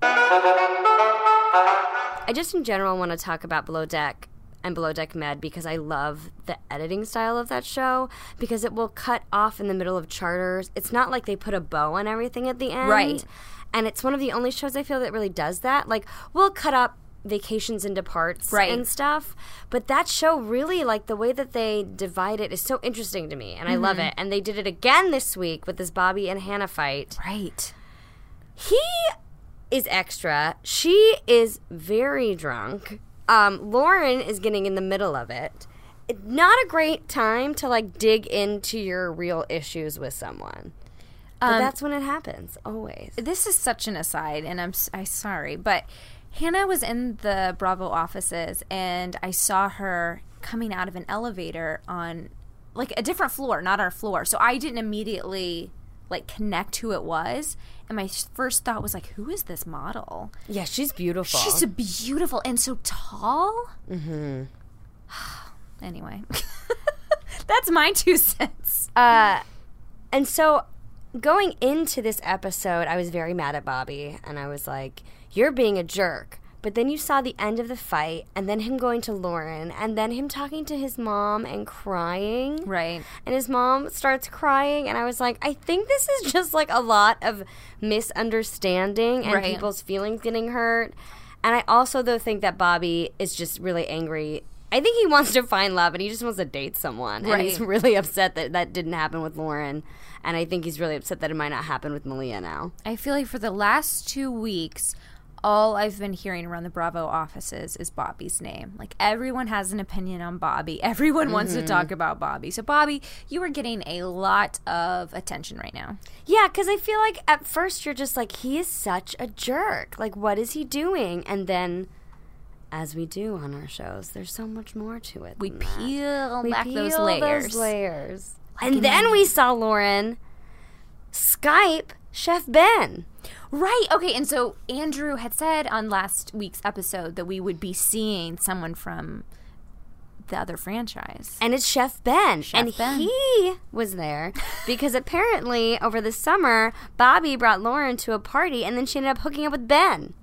I just in general want to talk about Below Deck and Below Deck Med because I love the editing style of that show because it will cut off in the middle of charters. It's not like they put a bow on everything at the end. Right. And it's one of the only shows I feel that really does that. Like, we'll cut up vacations into parts Right. and stuff, but that show really, like, the way that they divide it is so interesting to me, and I love it. And they did it again this week with this Bobby and Hannah fight. Right. He is extra. She is very drunk. Um, Lauren is getting in the middle of it. Not a great time to, like, dig into your real issues with someone. But Um, that's when it happens, always. This is such an aside, and I'm, s- I'm sorry, but Hannah was in the Bravo offices, and I saw her coming out of an elevator on, like, a different floor, not our floor. So I didn't immediately, like, connect who it was. And my first thought was, like, who is this model? Yeah, she's beautiful. She's beautiful and so tall. Mm-hmm. Anyway. That's my two cents. Uh, and so going into this episode, I was very mad at Bobby. And I was like, you're being a jerk. But then you saw the end of the fight, and then him going to Lauren, and then him talking to his mom and crying. Right. And his mom starts crying, and I was like, I think this is just, like, a lot of misunderstanding and Right. people's feelings getting hurt. And I also, though, think that Bobby is just really angry. I think he wants to find love, and he just wants to date someone. Right. And he's really upset that that didn't happen with Lauren. And I think he's really upset that it might not happen with Malia now. I feel like for the last two weeks, all I've been hearing around the Bravo offices is Bobby's name. Like, everyone has an opinion on Bobby. Everyone mm-hmm. wants to talk about Bobby. So, Bobby, you are getting a lot of attention right now. Yeah, because I feel like at first you're just like, he is such a jerk. Like, what is he doing? And then, as we do on our shows, there's so much more to it. We than peel that. back we those peel layers. Those layers. Like and then we saw Lauren Skype Chef Ben. Right. Okay. And so Andrew had said on last week's episode that we would be seeing someone from the other franchise. And it's Chef Ben. Chef and Ben. he was there because apparently over the summer, Bobby brought Lauren to a party and then she ended up hooking up with Ben.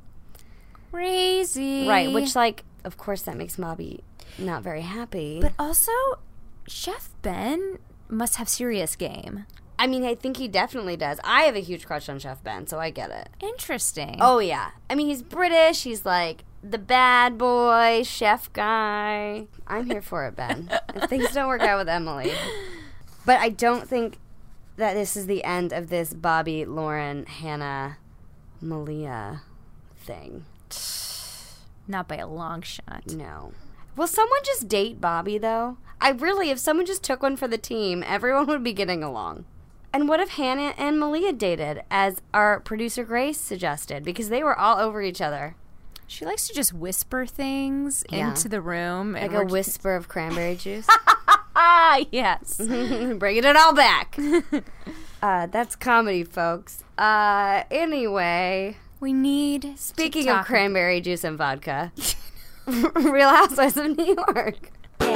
Crazy. Right. Which, like, of course that makes Bobby not very happy. But also, Chef Ben must have serious game. I mean, I think he definitely does. I have a huge crush on Chef Ben, so I get it. Interesting. Oh, yeah. I mean, he's British. He's, like, the bad boy, chef guy. I'm here for it, Ben. If things don't work out with Emily. But I don't think that this is the end of this Bobby, Lauren, Hannah, Malia thing. Not by a long shot. No. Will someone just date Bobby, though? I really, if someone just took one for the team, everyone would be getting along. And what if Hannah and Malia dated, as our producer Grace suggested? Because they were all over each other. She likes to just whisper things Yeah. into the room. Like and a we're just- whisper of cranberry juice. Ah, yes. Bringing it all back. uh, that's comedy, folks. Uh, anyway. We need Speaking to of talk- cranberry juice and vodka. Real Housewives of New York.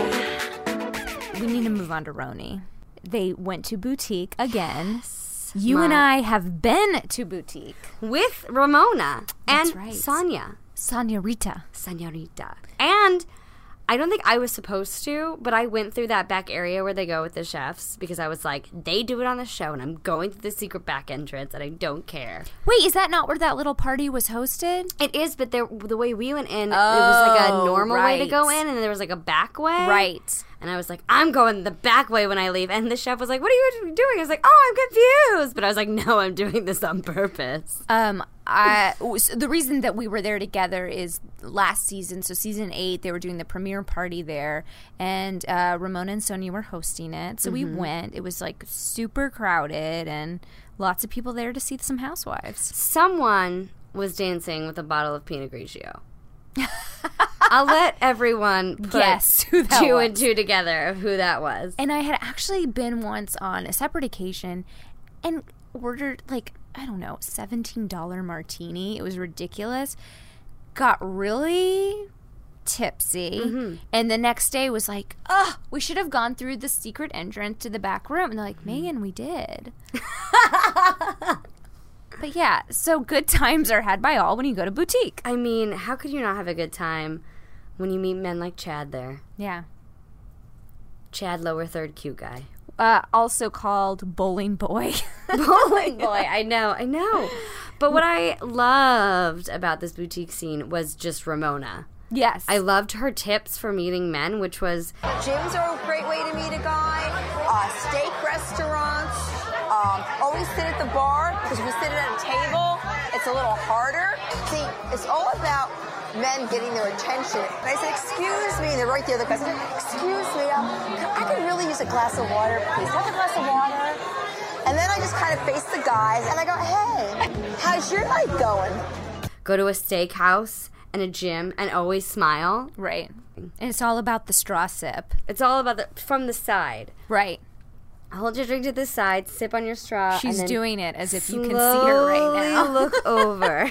We need to move on to Roni. They went to Boutique again. Yes. You My- and I have been to Boutique. With Ramona. That's and right. Sonia. Senorita. Senorita. And I don't think I was supposed to, but I went through that back area where they go with the chefs because I was like, they do it on the show and I'm going through the secret back entrance and I don't care. Wait, is that not where that little party was hosted? It is, but there, the way we went in, it was like a Oh, normal way to go right. in and then there was like a back way. Right. And I was like, I'm going the back way when I leave. And the chef was like, what are you doing? I was like, oh, I'm confused. But I was like, no, I'm doing this on purpose. Um, I, so the reason that we were there together is last season, so season eight, they were doing the premiere party there, and uh, Ramona and Sonia were hosting it. So we went. It was like super crowded and lots of people there to see some housewives. Someone was dancing with a bottle of Pinot Grigio. I'll let everyone put Guess who that two was. and two together of who that was. And I had actually been once on a separate occasion and ordered, like, I don't know, seventeen dollars martini. It was ridiculous. Got really tipsy. Mm-hmm. And the next day was like, oh, we should have gone through the secret entrance to the back room. And they're like, Megan, we did. But yeah, so good times are had by all when you go to Boutique. I mean, how could you not have a good time when you meet men like Chad there? Yeah. Chad, lower third, cute guy. Uh, also called Bowling Boy. Bowling boy, I know, I know. But what I loved about this boutique scene was just Ramona. Yes. I loved her tips for meeting men, which was Gyms are a great way to meet a guy. Uh, steak restaurants. Um, always sit at the bar, because if you sit at a table, it's a little harder. See, it's all about men getting their attention. And I said, excuse me, and they're right there. The guy said, excuse me, um, I could really use a glass of water, please. Have a glass of water. And then I just kind of face the guys, and I go, hey, how's your night going? go to a steakhouse and a gym and always smile. Right. And it's all about the straw sip. It's all about the from the side. Right. Hold your drink to the side, sip on your straw. She's and then doing it as if you can see her right now. Look over.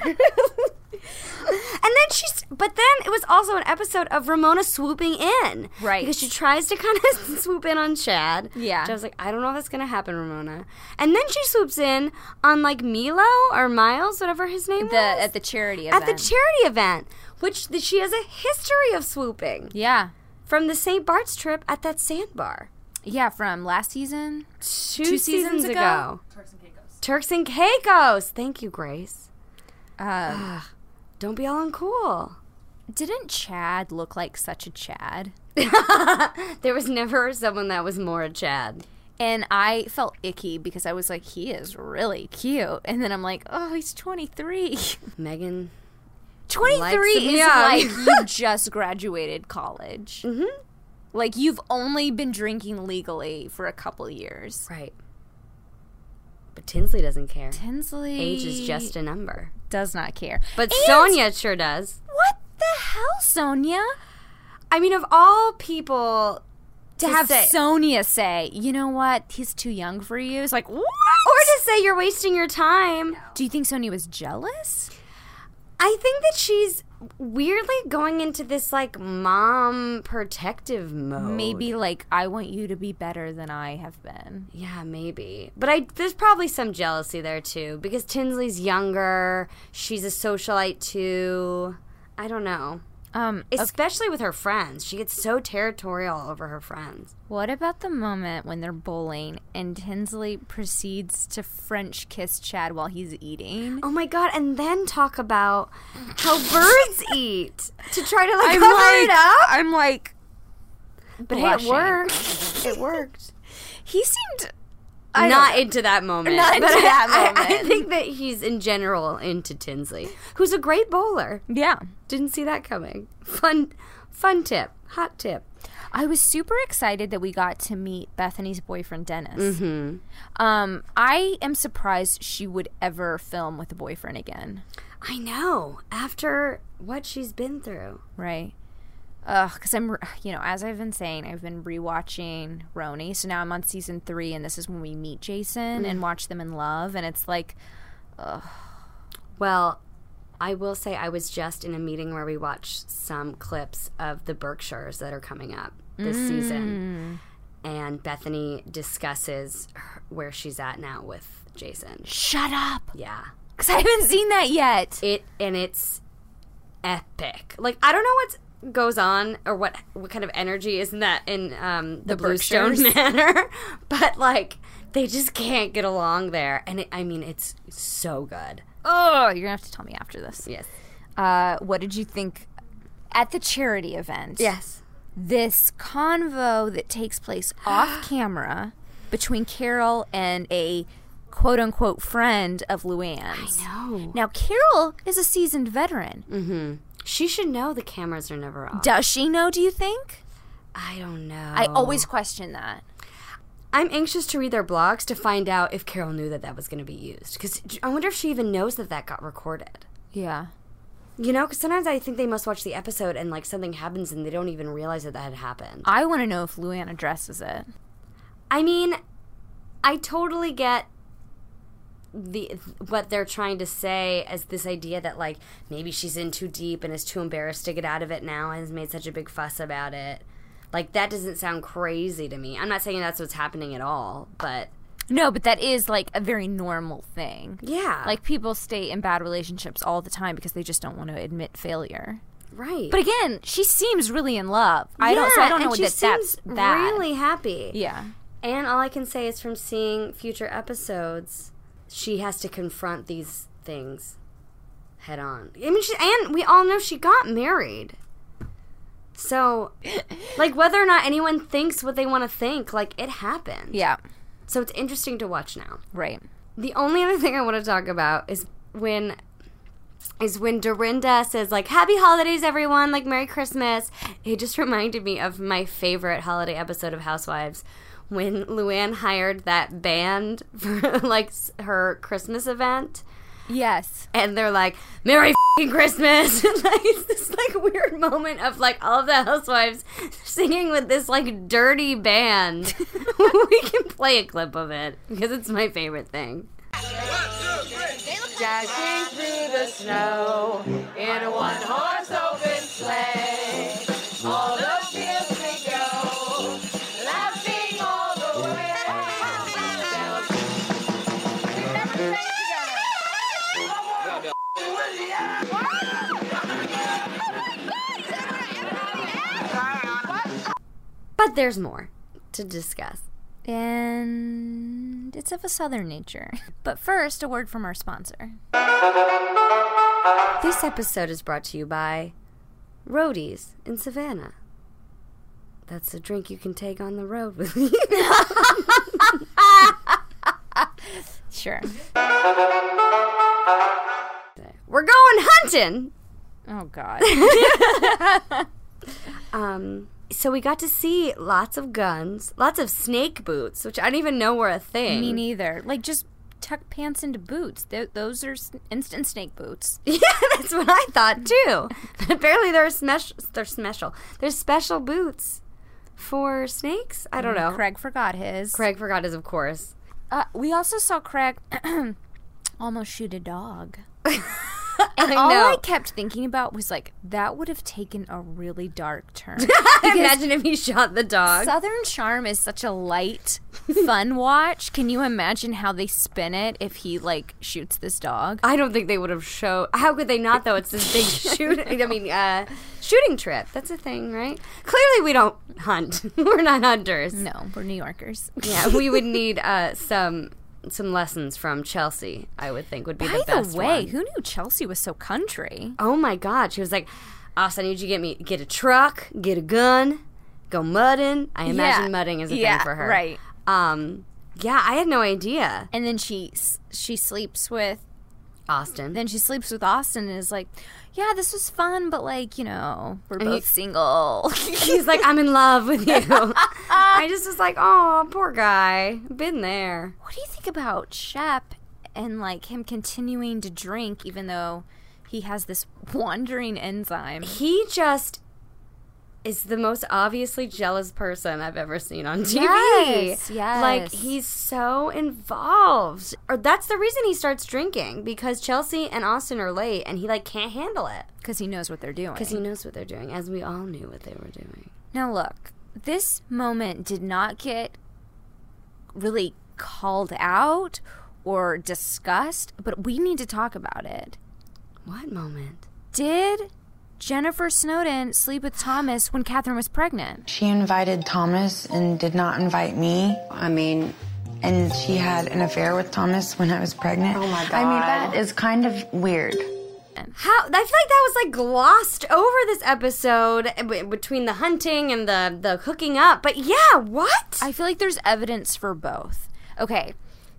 And then she's, but then it was also an episode of Ramona swooping in. Right. Because she tries to kind of swoop in on Chad. Yeah. Which I was like, I don't know if that's going to happen, Ramona. And then she swoops in on like Milo or Miles, whatever his name the, was. At the charity event. At the charity event, which the, she has a history of swooping. Yeah. From the Saint Bart's trip at that sandbar. Yeah, from last season? Two, Two seasons, seasons ago. ago. Turks and Caicos. Turks and Caicos. Thank you, Grace. Uh, Don't be all uncool. Didn't Chad look like such a Chad? There was never someone that was more a Chad. And I felt icky because I was like, he is really cute. And then I'm like, oh, he's twenty-three. Megan. twenty-three is young. like you just graduated college. Mm-hmm. Like you've only been drinking legally for a couple years. Right. But Tinsley doesn't care. Tinsley. Age is just a number. Does not care. But And Sonia sure does. What the hell, Sonia? I mean, of all people To, to have say, Sonia say, you know what, he's too young for you. It's like, what? or to say you're wasting your time. Do you think Sonia was jealous? I think that she's weirdly going into this like mom protective mode. Maybe like, I want you to be better than I have been. Yeah, maybe. But I there's probably some jealousy there too because Tinsley's younger. She's a socialite too. I don't know. Um, Especially with her friends. She gets so territorial over her friends. What about the moment when they're bowling and Tinsley proceeds to French kiss Chad while he's eating? Oh my god, and then talk about how birds eat to try to like I'm cover like, it up. I'm like, But hey, blushing. it worked. It worked. He seemed I not into that moment. Not into but that I, moment. I, I think that he's in general into Tinsley, who's a great bowler. Yeah. Didn't see that coming. Fun, fun tip. Hot tip. I was super excited that we got to meet Bethany's boyfriend, Dennis. Mm-hmm. Um, I am surprised she would ever film with a boyfriend again. I know. After what she's been through. Right. Ugh, because I'm, you know, as I've been saying, I've been rewatching Roni. So now I'm on season three, and this is when we meet Jason mm. and watch them in love. And it's like, ugh. Well, I will say I was just in a meeting where we watched some clips of the Berkshires that are coming up this mm. season. And Bethany discusses her, where she's at now with Jason. Shut up. Yeah. Because I haven't seen that yet. It And it's epic. Like, I don't know what's goes on or what what kind of energy is in that in um, the, the Bluestone Manor, but like they just can't get along there, and it, I mean it's so good. Oh, you're gonna have to tell me after this. Yes. Uh, what did you think at the charity event? Yes. This convo that takes place off camera between Carol and a quote unquote friend of Luann's. I know. Now Carol is a seasoned veteran. Mm-hmm. She should know the cameras are never off. Does she know, do you think? I don't know. I always question that. I'm anxious to read their blogs to find out if Carol knew that that was going to be used. Because I wonder if she even knows that that got recorded. Yeah. You know, because sometimes I think they must watch the episode and, like, something happens and they don't even realize that that had happened. I want to know if Luann addresses it. I mean, I totally get the what they're trying to say as this idea that like maybe she's in too deep and is too embarrassed to get out of it now and has made such a big fuss about it. Like that doesn't sound crazy to me. I'm not saying that's what's happening at all, but no, but that is like a very normal thing. Yeah. Like people stay in bad relationships all the time because they just don't want to admit failure. Right. But again, she seems really in love. I yeah, don't so I don't know and she that seems that's bad. Really happy. Yeah. And all I can say is from seeing future episodes, she has to confront these things head on. I mean, she, and we all know she got married. So, like, whether or not anyone thinks what they want to think, like, it happened. Yeah. So it's interesting to watch now. Right. The only other thing I want to talk about is when is when Dorinda says, like, Happy Holidays, everyone, like, Merry Christmas. It just reminded me of my favorite holiday episode of Housewives, when Luann hired that band for, like, her Christmas event. Yes. And they're like, Merry f***ing Christmas. And like, it's this like weird moment of like all of the housewives singing with this like dirty band. We can play a clip of it because it's my favorite thing. Dashing through the snow in a one-horse open sleigh. All the fields we go, laughing all the way. But there's more to discuss. And it's of a southern nature. But first, a word from our sponsor. This episode is brought to you by Roadies in Savannah. That's a drink you can take on the road with you. Sure. We're going hunting. Oh, God. um... So we got to see lots of guns, lots of snake boots, which I didn't even know were a thing. Me neither. Like, just tuck pants into boots. Th- those are instant snake boots. Yeah, that's what I thought, too. But apparently they're, smesh- they're special. There's special boots for snakes? I don't know. Craig forgot his. Craig forgot his, of course. Uh, we also saw Craig almost shoot a dog. And I all know. I kept thinking about was, like, that would have taken a really dark turn. Imagine if he shot the dog. Southern Charm is such a light, fun watch. Can you imagine how they spin it if he, like, shoots this dog? I don't think they would have showed. How could they not, though? It's this big shoot. I mean, uh, shooting trip. That's a thing, right? Clearly, we don't hunt. We're not hunters. No, we're New Yorkers. Yeah, we would need uh, some... some lessons from Chelsea, I would think, would be By the best the way, one. who knew Chelsea was so country? Oh my God. She was like, Austin, I need you to get me, get a truck, get a gun, go mudding. I imagine Yeah. mudding is a Yeah, thing for her. right. Um, yeah, I had no idea. And then she she sleeps with Austin. Then she sleeps with Austin and is like, yeah, this was fun, but like, you know, we're And both he- single. He's like, I'm in love with you. I just was like, oh, poor guy. Been there. What do you think about Shep and like him continuing to drink even though he has this wandering enzyme? He just is the most obviously jealous person I've ever seen on T V. Yes, yes. Like, he's so involved. Or that's the reason he starts drinking, because Chelsea and Austin are late, and he, like, can't handle it. Because he knows what they're doing. Because he knows what they're doing, as we all knew what they were doing. Now, look, this moment did not get really called out or discussed, but we need to talk about it. What moment? Did Jennifer Snowden sleep with Thomas when Catherine was pregnant? She invited Thomas and did not invite me. I mean, and she had an affair with Thomas when I was pregnant. Oh my God. I mean, that is kind of weird. How I feel like that was like glossed over this episode b- between the hunting and the the hooking up. But yeah, what? I feel like there's evidence for both. Okay.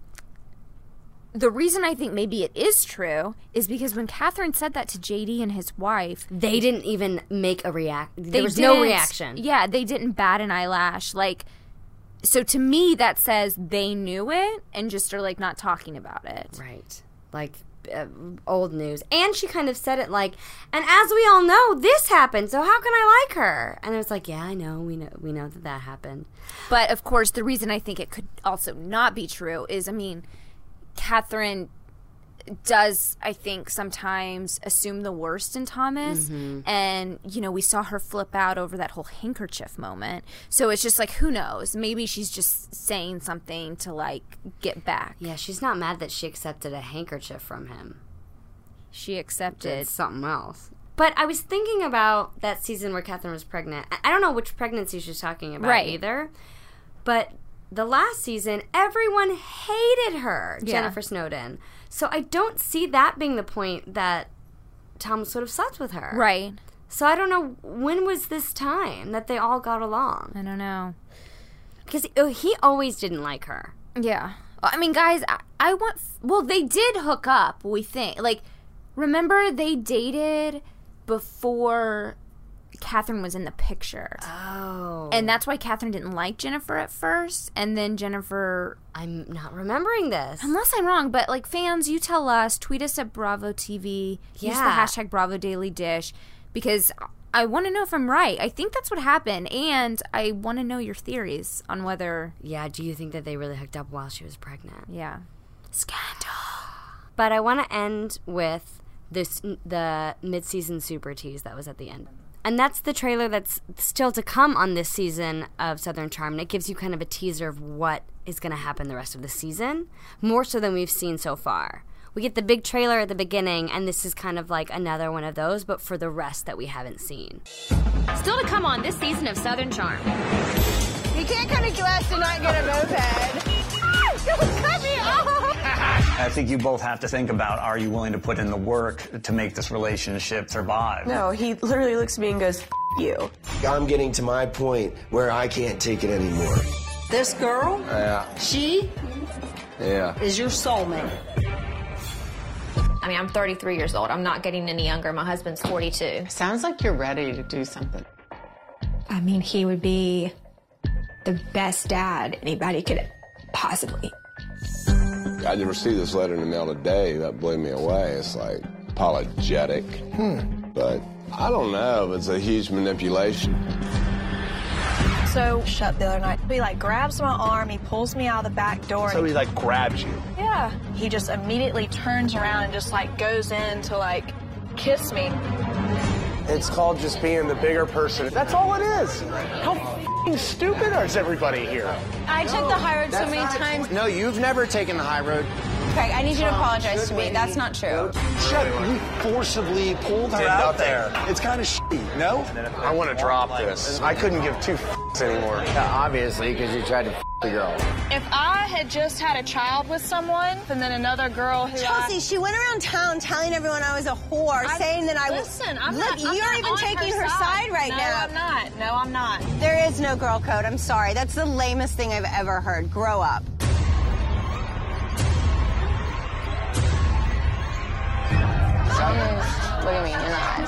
The reason I think maybe it is true is because when Catherine said that to J D and his wife, They didn't even make a react. they There was no didn't- reaction. Yeah, they didn't bat an eyelash. Like, so to me, that says they knew it and just are like not talking about it. Right. Like uh, old news. And she kind of said it like, and as we all know, this happened. So how can I like her? And it was like, yeah, I know. We know. We know that that happened. But of course, the reason I think it could also not be true is, I mean, Catherine does, I think, sometimes assume the worst in Thomas. Mm-hmm. And, you know, we saw her flip out over that whole handkerchief moment. So it's just like, who knows? Maybe she's just saying something to, like, get back. Yeah, she's not mad that she accepted a handkerchief from him. She accepted Did something else. But I was thinking about that season where Catherine was pregnant. I- I don't know which pregnancy she's talking about Right. either. But the last season, everyone hated her, Yeah. Jennifer Snowden. So I don't see that being the point that Thomas would have slept with her. Right. So I don't know, when was this time that they all got along? I don't know. Because he, he always didn't like her. Yeah. I mean, guys, I, I want... Well, they did hook up, we think. Like, remember they dated before Catherine was in the picture. Oh. And that's why Catherine didn't like Jennifer at first. And then Jennifer... I'm not remembering this. Unless I'm wrong. But, like, fans, you tell us. Tweet us at Bravo T V. Use Yeah. the hashtag Bravo Daily Dish. Because I want to know if I'm right. I think that's what happened. And I want to know your theories on whether... Yeah, do you think that they really hooked up while she was pregnant? Yeah. Scandal. But I want to end with this the mid-season super tease that was at the end. And that's the trailer that's still to come on this season of Southern Charm. And it gives you kind of a teaser of what is going to happen the rest of the season, more so than we've seen so far. We get the big trailer at the beginning, and this is kind of like another one of those, but for the rest that we haven't seen. Still to come on this season of Southern Charm. You can't come to class and not get a moped. Don't cut me off! I think you both have to think about, are you willing to put in the work to make this relationship survive? No, he literally looks at me and goes, F you. I'm getting to my point where I can't take it anymore. This girl, Yeah. she Yeah. is your soulmate. I mean, I'm thirty-three years old. I'm not getting any younger. My husband's forty-two. Sounds like you're ready to do something. I mean, he would be the best dad anybody could possibly. I never see this letter in the mail today. That blew me away. It's like apologetic. Hmm. But I don't know if it's a huge manipulation. So, shut the other night. He, like, grabs my arm, he pulls me out of the back door. So he, like, grabs you? Yeah. He just immediately turns around and just, like, goes in to, like, kiss me. It's called just being the bigger person. That's all it is. How f***ing stupid is everybody here? I took the high road so many times. No, you've never taken the high road. Craig, I need you to apologize to me. That's not true. Shut you forcibly pulled her Did out nothing. there. It's kind of shitty, no? I want to drop this. I couldn't give two f***s anymore. Yeah, obviously, because you tried to f*** the girl. If I had just had a child with someone, and then another girl who Chelsea, I... she went around town telling everyone I was a whore, I- saying that I was. Listen, I'm Look, not- I'm you're not even on taking her her side. side right No, now. I'm not. No, I'm not. There is no girl code. I'm sorry. That's the lamest thing I've ever heard. Grow up. Look at me in the eyes.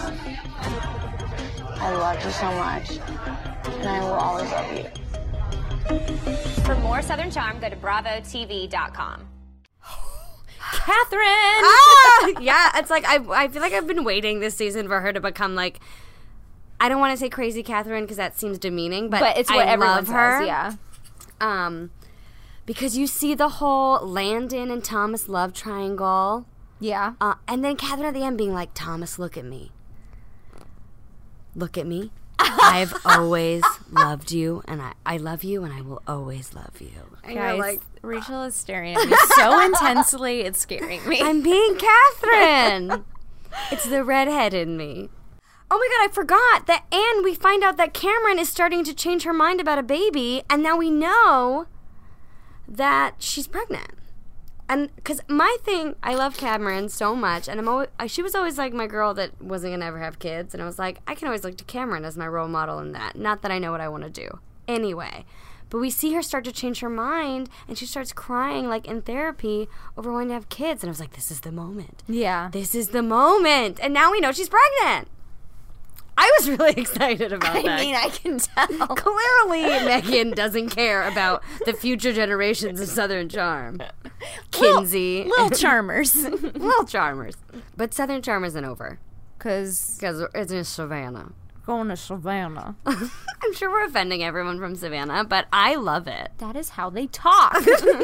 I love you so much, and I will always love you. For more Southern Charm, go to bravo T V dot com. Catherine! Ah! Yeah, it's like, I, I feel like I've been waiting this season for her to become like, I don't want to say crazy Catherine because that seems demeaning, but, But it's what I everyone love says, her. yeah. Um, because you see the whole Landon and Thomas love triangle. Yeah. Uh, and then Catherine at the end being like, Thomas, look at me. Look at me. I've always loved you, and I, I love you, and I will always love you. And you're Guys, like, Rachel is staring at me so intensely, it's scaring me. I'm being Catherine. It's the redhead in me. Oh my God, I forgot that. And we find out that Cameron is starting to change her mind about a baby, and now we know that she's pregnant. And because my thing, I love Cameron so much, and I'm always, she was always like my girl that wasn't gonna ever have kids, and I was like, I can always look to Cameron as my role model in that. Not that I know what I want to do, anyway. But we see her start to change her mind, and she starts crying like in therapy over wanting to have kids, and I was like, this is the moment. Yeah. This is the moment, and now we know she's pregnant. I was really excited about I that. mean, I can tell. Clearly, Megan doesn't care about the future generations of Southern Charm. Kinsey. Little, little charmers. Little charmers. But Southern Charm isn't over. Because it's in Savannah. Going to Savannah. I'm sure we're offending everyone from Savannah, but I love it. That is how they talk.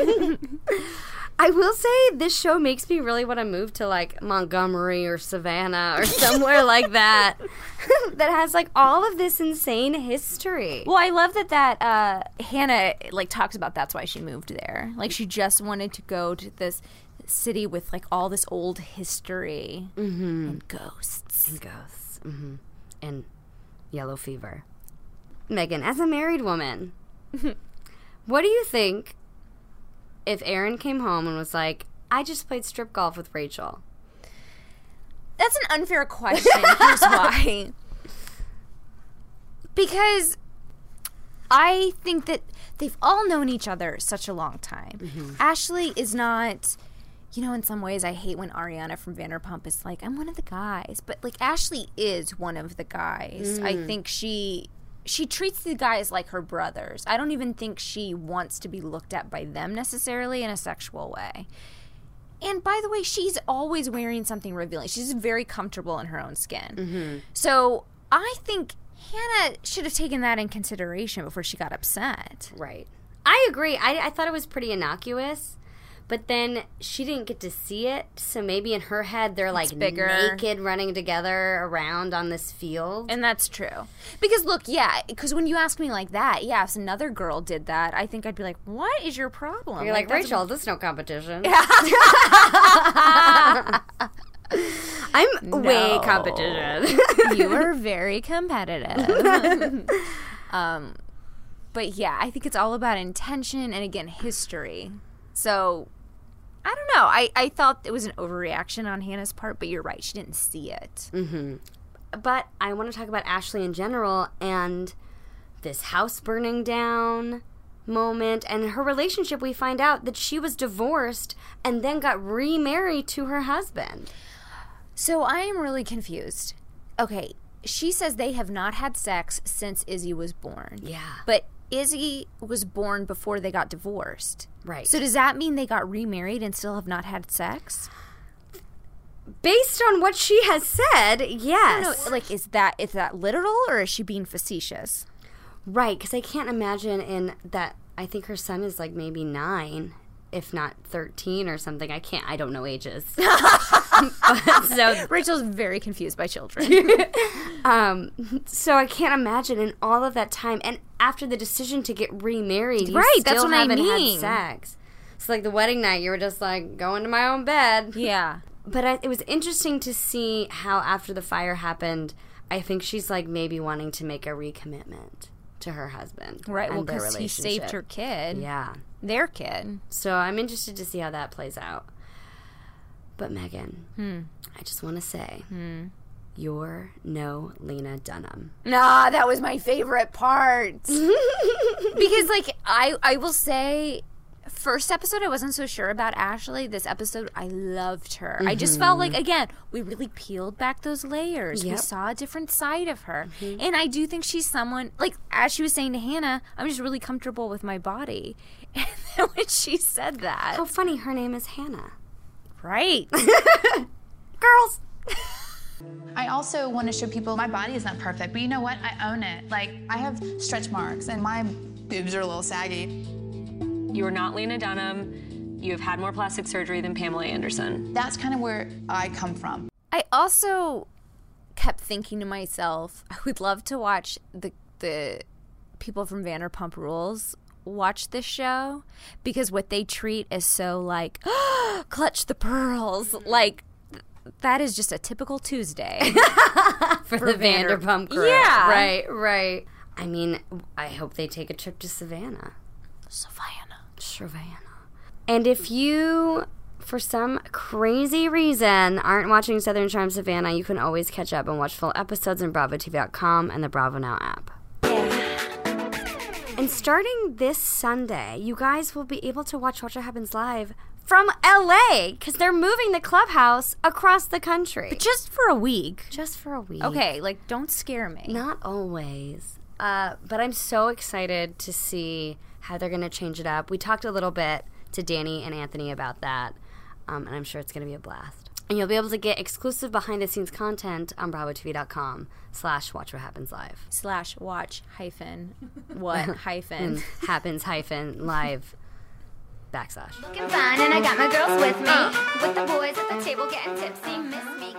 I will say this show makes me really want to move to like Montgomery or Savannah or somewhere like that that has like all of this insane history. Well, I love that that uh, Hannah like talks about that's why she moved there. Like she just wanted to go to this city with like all this old history mm-hmm. and ghosts. And ghosts. Mm-hmm. And yellow fever. Megan, as a married woman, what do you think if Aaron came home and was like, I just played strip golf with Rachel? That's an unfair question. Here's why. Because I think that they've all known each other such a long time. Mm-hmm. Ashley is not, you know, in some ways I hate when Ariana from Vanderpump is like, I'm one of the guys. But, like, Ashley is one of the guys. Mm. I think she she treats the guys like her brothers. I don't even think she wants to be looked at by them necessarily in a sexual way. And by the way, she's always wearing something revealing. She's very comfortable in her own skin. Mm-hmm. So I think Hannah should have taken that in consideration before she got upset. Right. I agree. I, I thought it was pretty innocuous. But then she didn't get to see it, so maybe in her head they're like bigger. naked running together around on this field. And that's true. Because look, yeah, because when you ask me like that, yeah, if another girl did that, I think I'd be like, what is your problem? You're like, that's Rachel, a- this is no competition. I'm way No. competition. You are very competitive. um, but yeah, I think it's all about intention and, again, history. So, I don't know. I, I thought it was an overreaction on Hannah's part, but you're right. She didn't see it. Mm-hmm. But I want to talk about Ashley in general and this house burning down moment and her relationship. We find out that she was divorced and then got remarried to her husband. So I am really confused. Okay, she says they have not had sex since Izzy was born. Yeah. But Izzy was born before they got divorced. Right. So does that mean they got remarried and still have not had sex? Based on what she has said, yes. No, no, like, is that is that literal or is she being facetious? Right, because I can't imagine in that, I think her son is like maybe nine, if not thirteen or something. I can't, I don't know ages. So Rachel's very confused by children. um, so I can't imagine in all of that time, and after the decision to get remarried, you Right, still that's what I haven't mean. had sex. So like the wedding night, you were just like, going to my own bed. Yeah. But I, it was interesting to see how after the fire happened, I think she's like maybe wanting to make a recommitment to her husband. Right, well, and their because he saved relationship. her kid. Yeah. Their kid. So I'm interested to see how that plays out. But Megan, Hmm. I just want to say, Hmm. you're no Lena Dunham. Nah, that was my favorite part. Because, like, I, I will say, first episode I wasn't so sure about Ashley. This episode, I loved her. I just felt like, again, we really peeled back those layers. We Yep. saw a different side of her. And I do think she's someone, like, as she was saying to Hannah, I'm just really comfortable with my body. And then when she said that. How funny, her name is Hannah. Right. Girls. I also want to show people my body is not perfect, but you know what? I own it. Like, I have stretch marks and my boobs are a little saggy. You are not Lena Dunham. You have had more plastic surgery than Pamela Anderson. That's kind of where I come from. I also kept thinking to myself, I would love to watch the the people from Vanderpump Rules watch this show, because what they treat is so like, clutch the pearls. Like, th- that is just a typical Tuesday. For, For the Vander- Vanderpump crew. Yeah. Right, right. I mean, I hope they take a trip to Savannah. Savannah. Savannah. And if you, for some crazy reason, aren't watching Southern Charm Savannah, you can always catch up and watch full episodes on Bravo T V dot com and the Bravo Now app. And starting this Sunday, you guys will be able to watch Watch What Happens Live from L A, because they're moving the clubhouse across the country. But just for a week. Just for a week. Okay, like, don't scare me. Not always. Uh, but I'm so excited to see how they're going to change it up. We talked a little bit to Danny and Anthony about that, um, and I'm sure it's going to be a blast. And you'll be able to get exclusive behind-the-scenes content on Bravo T V dot com slash Watch What Happens Live. Slash watch hyphen what hyphen happens hyphen live backslash. Looking fine, and I got my girls with me. With the boys at the table getting tipsy. Miss me.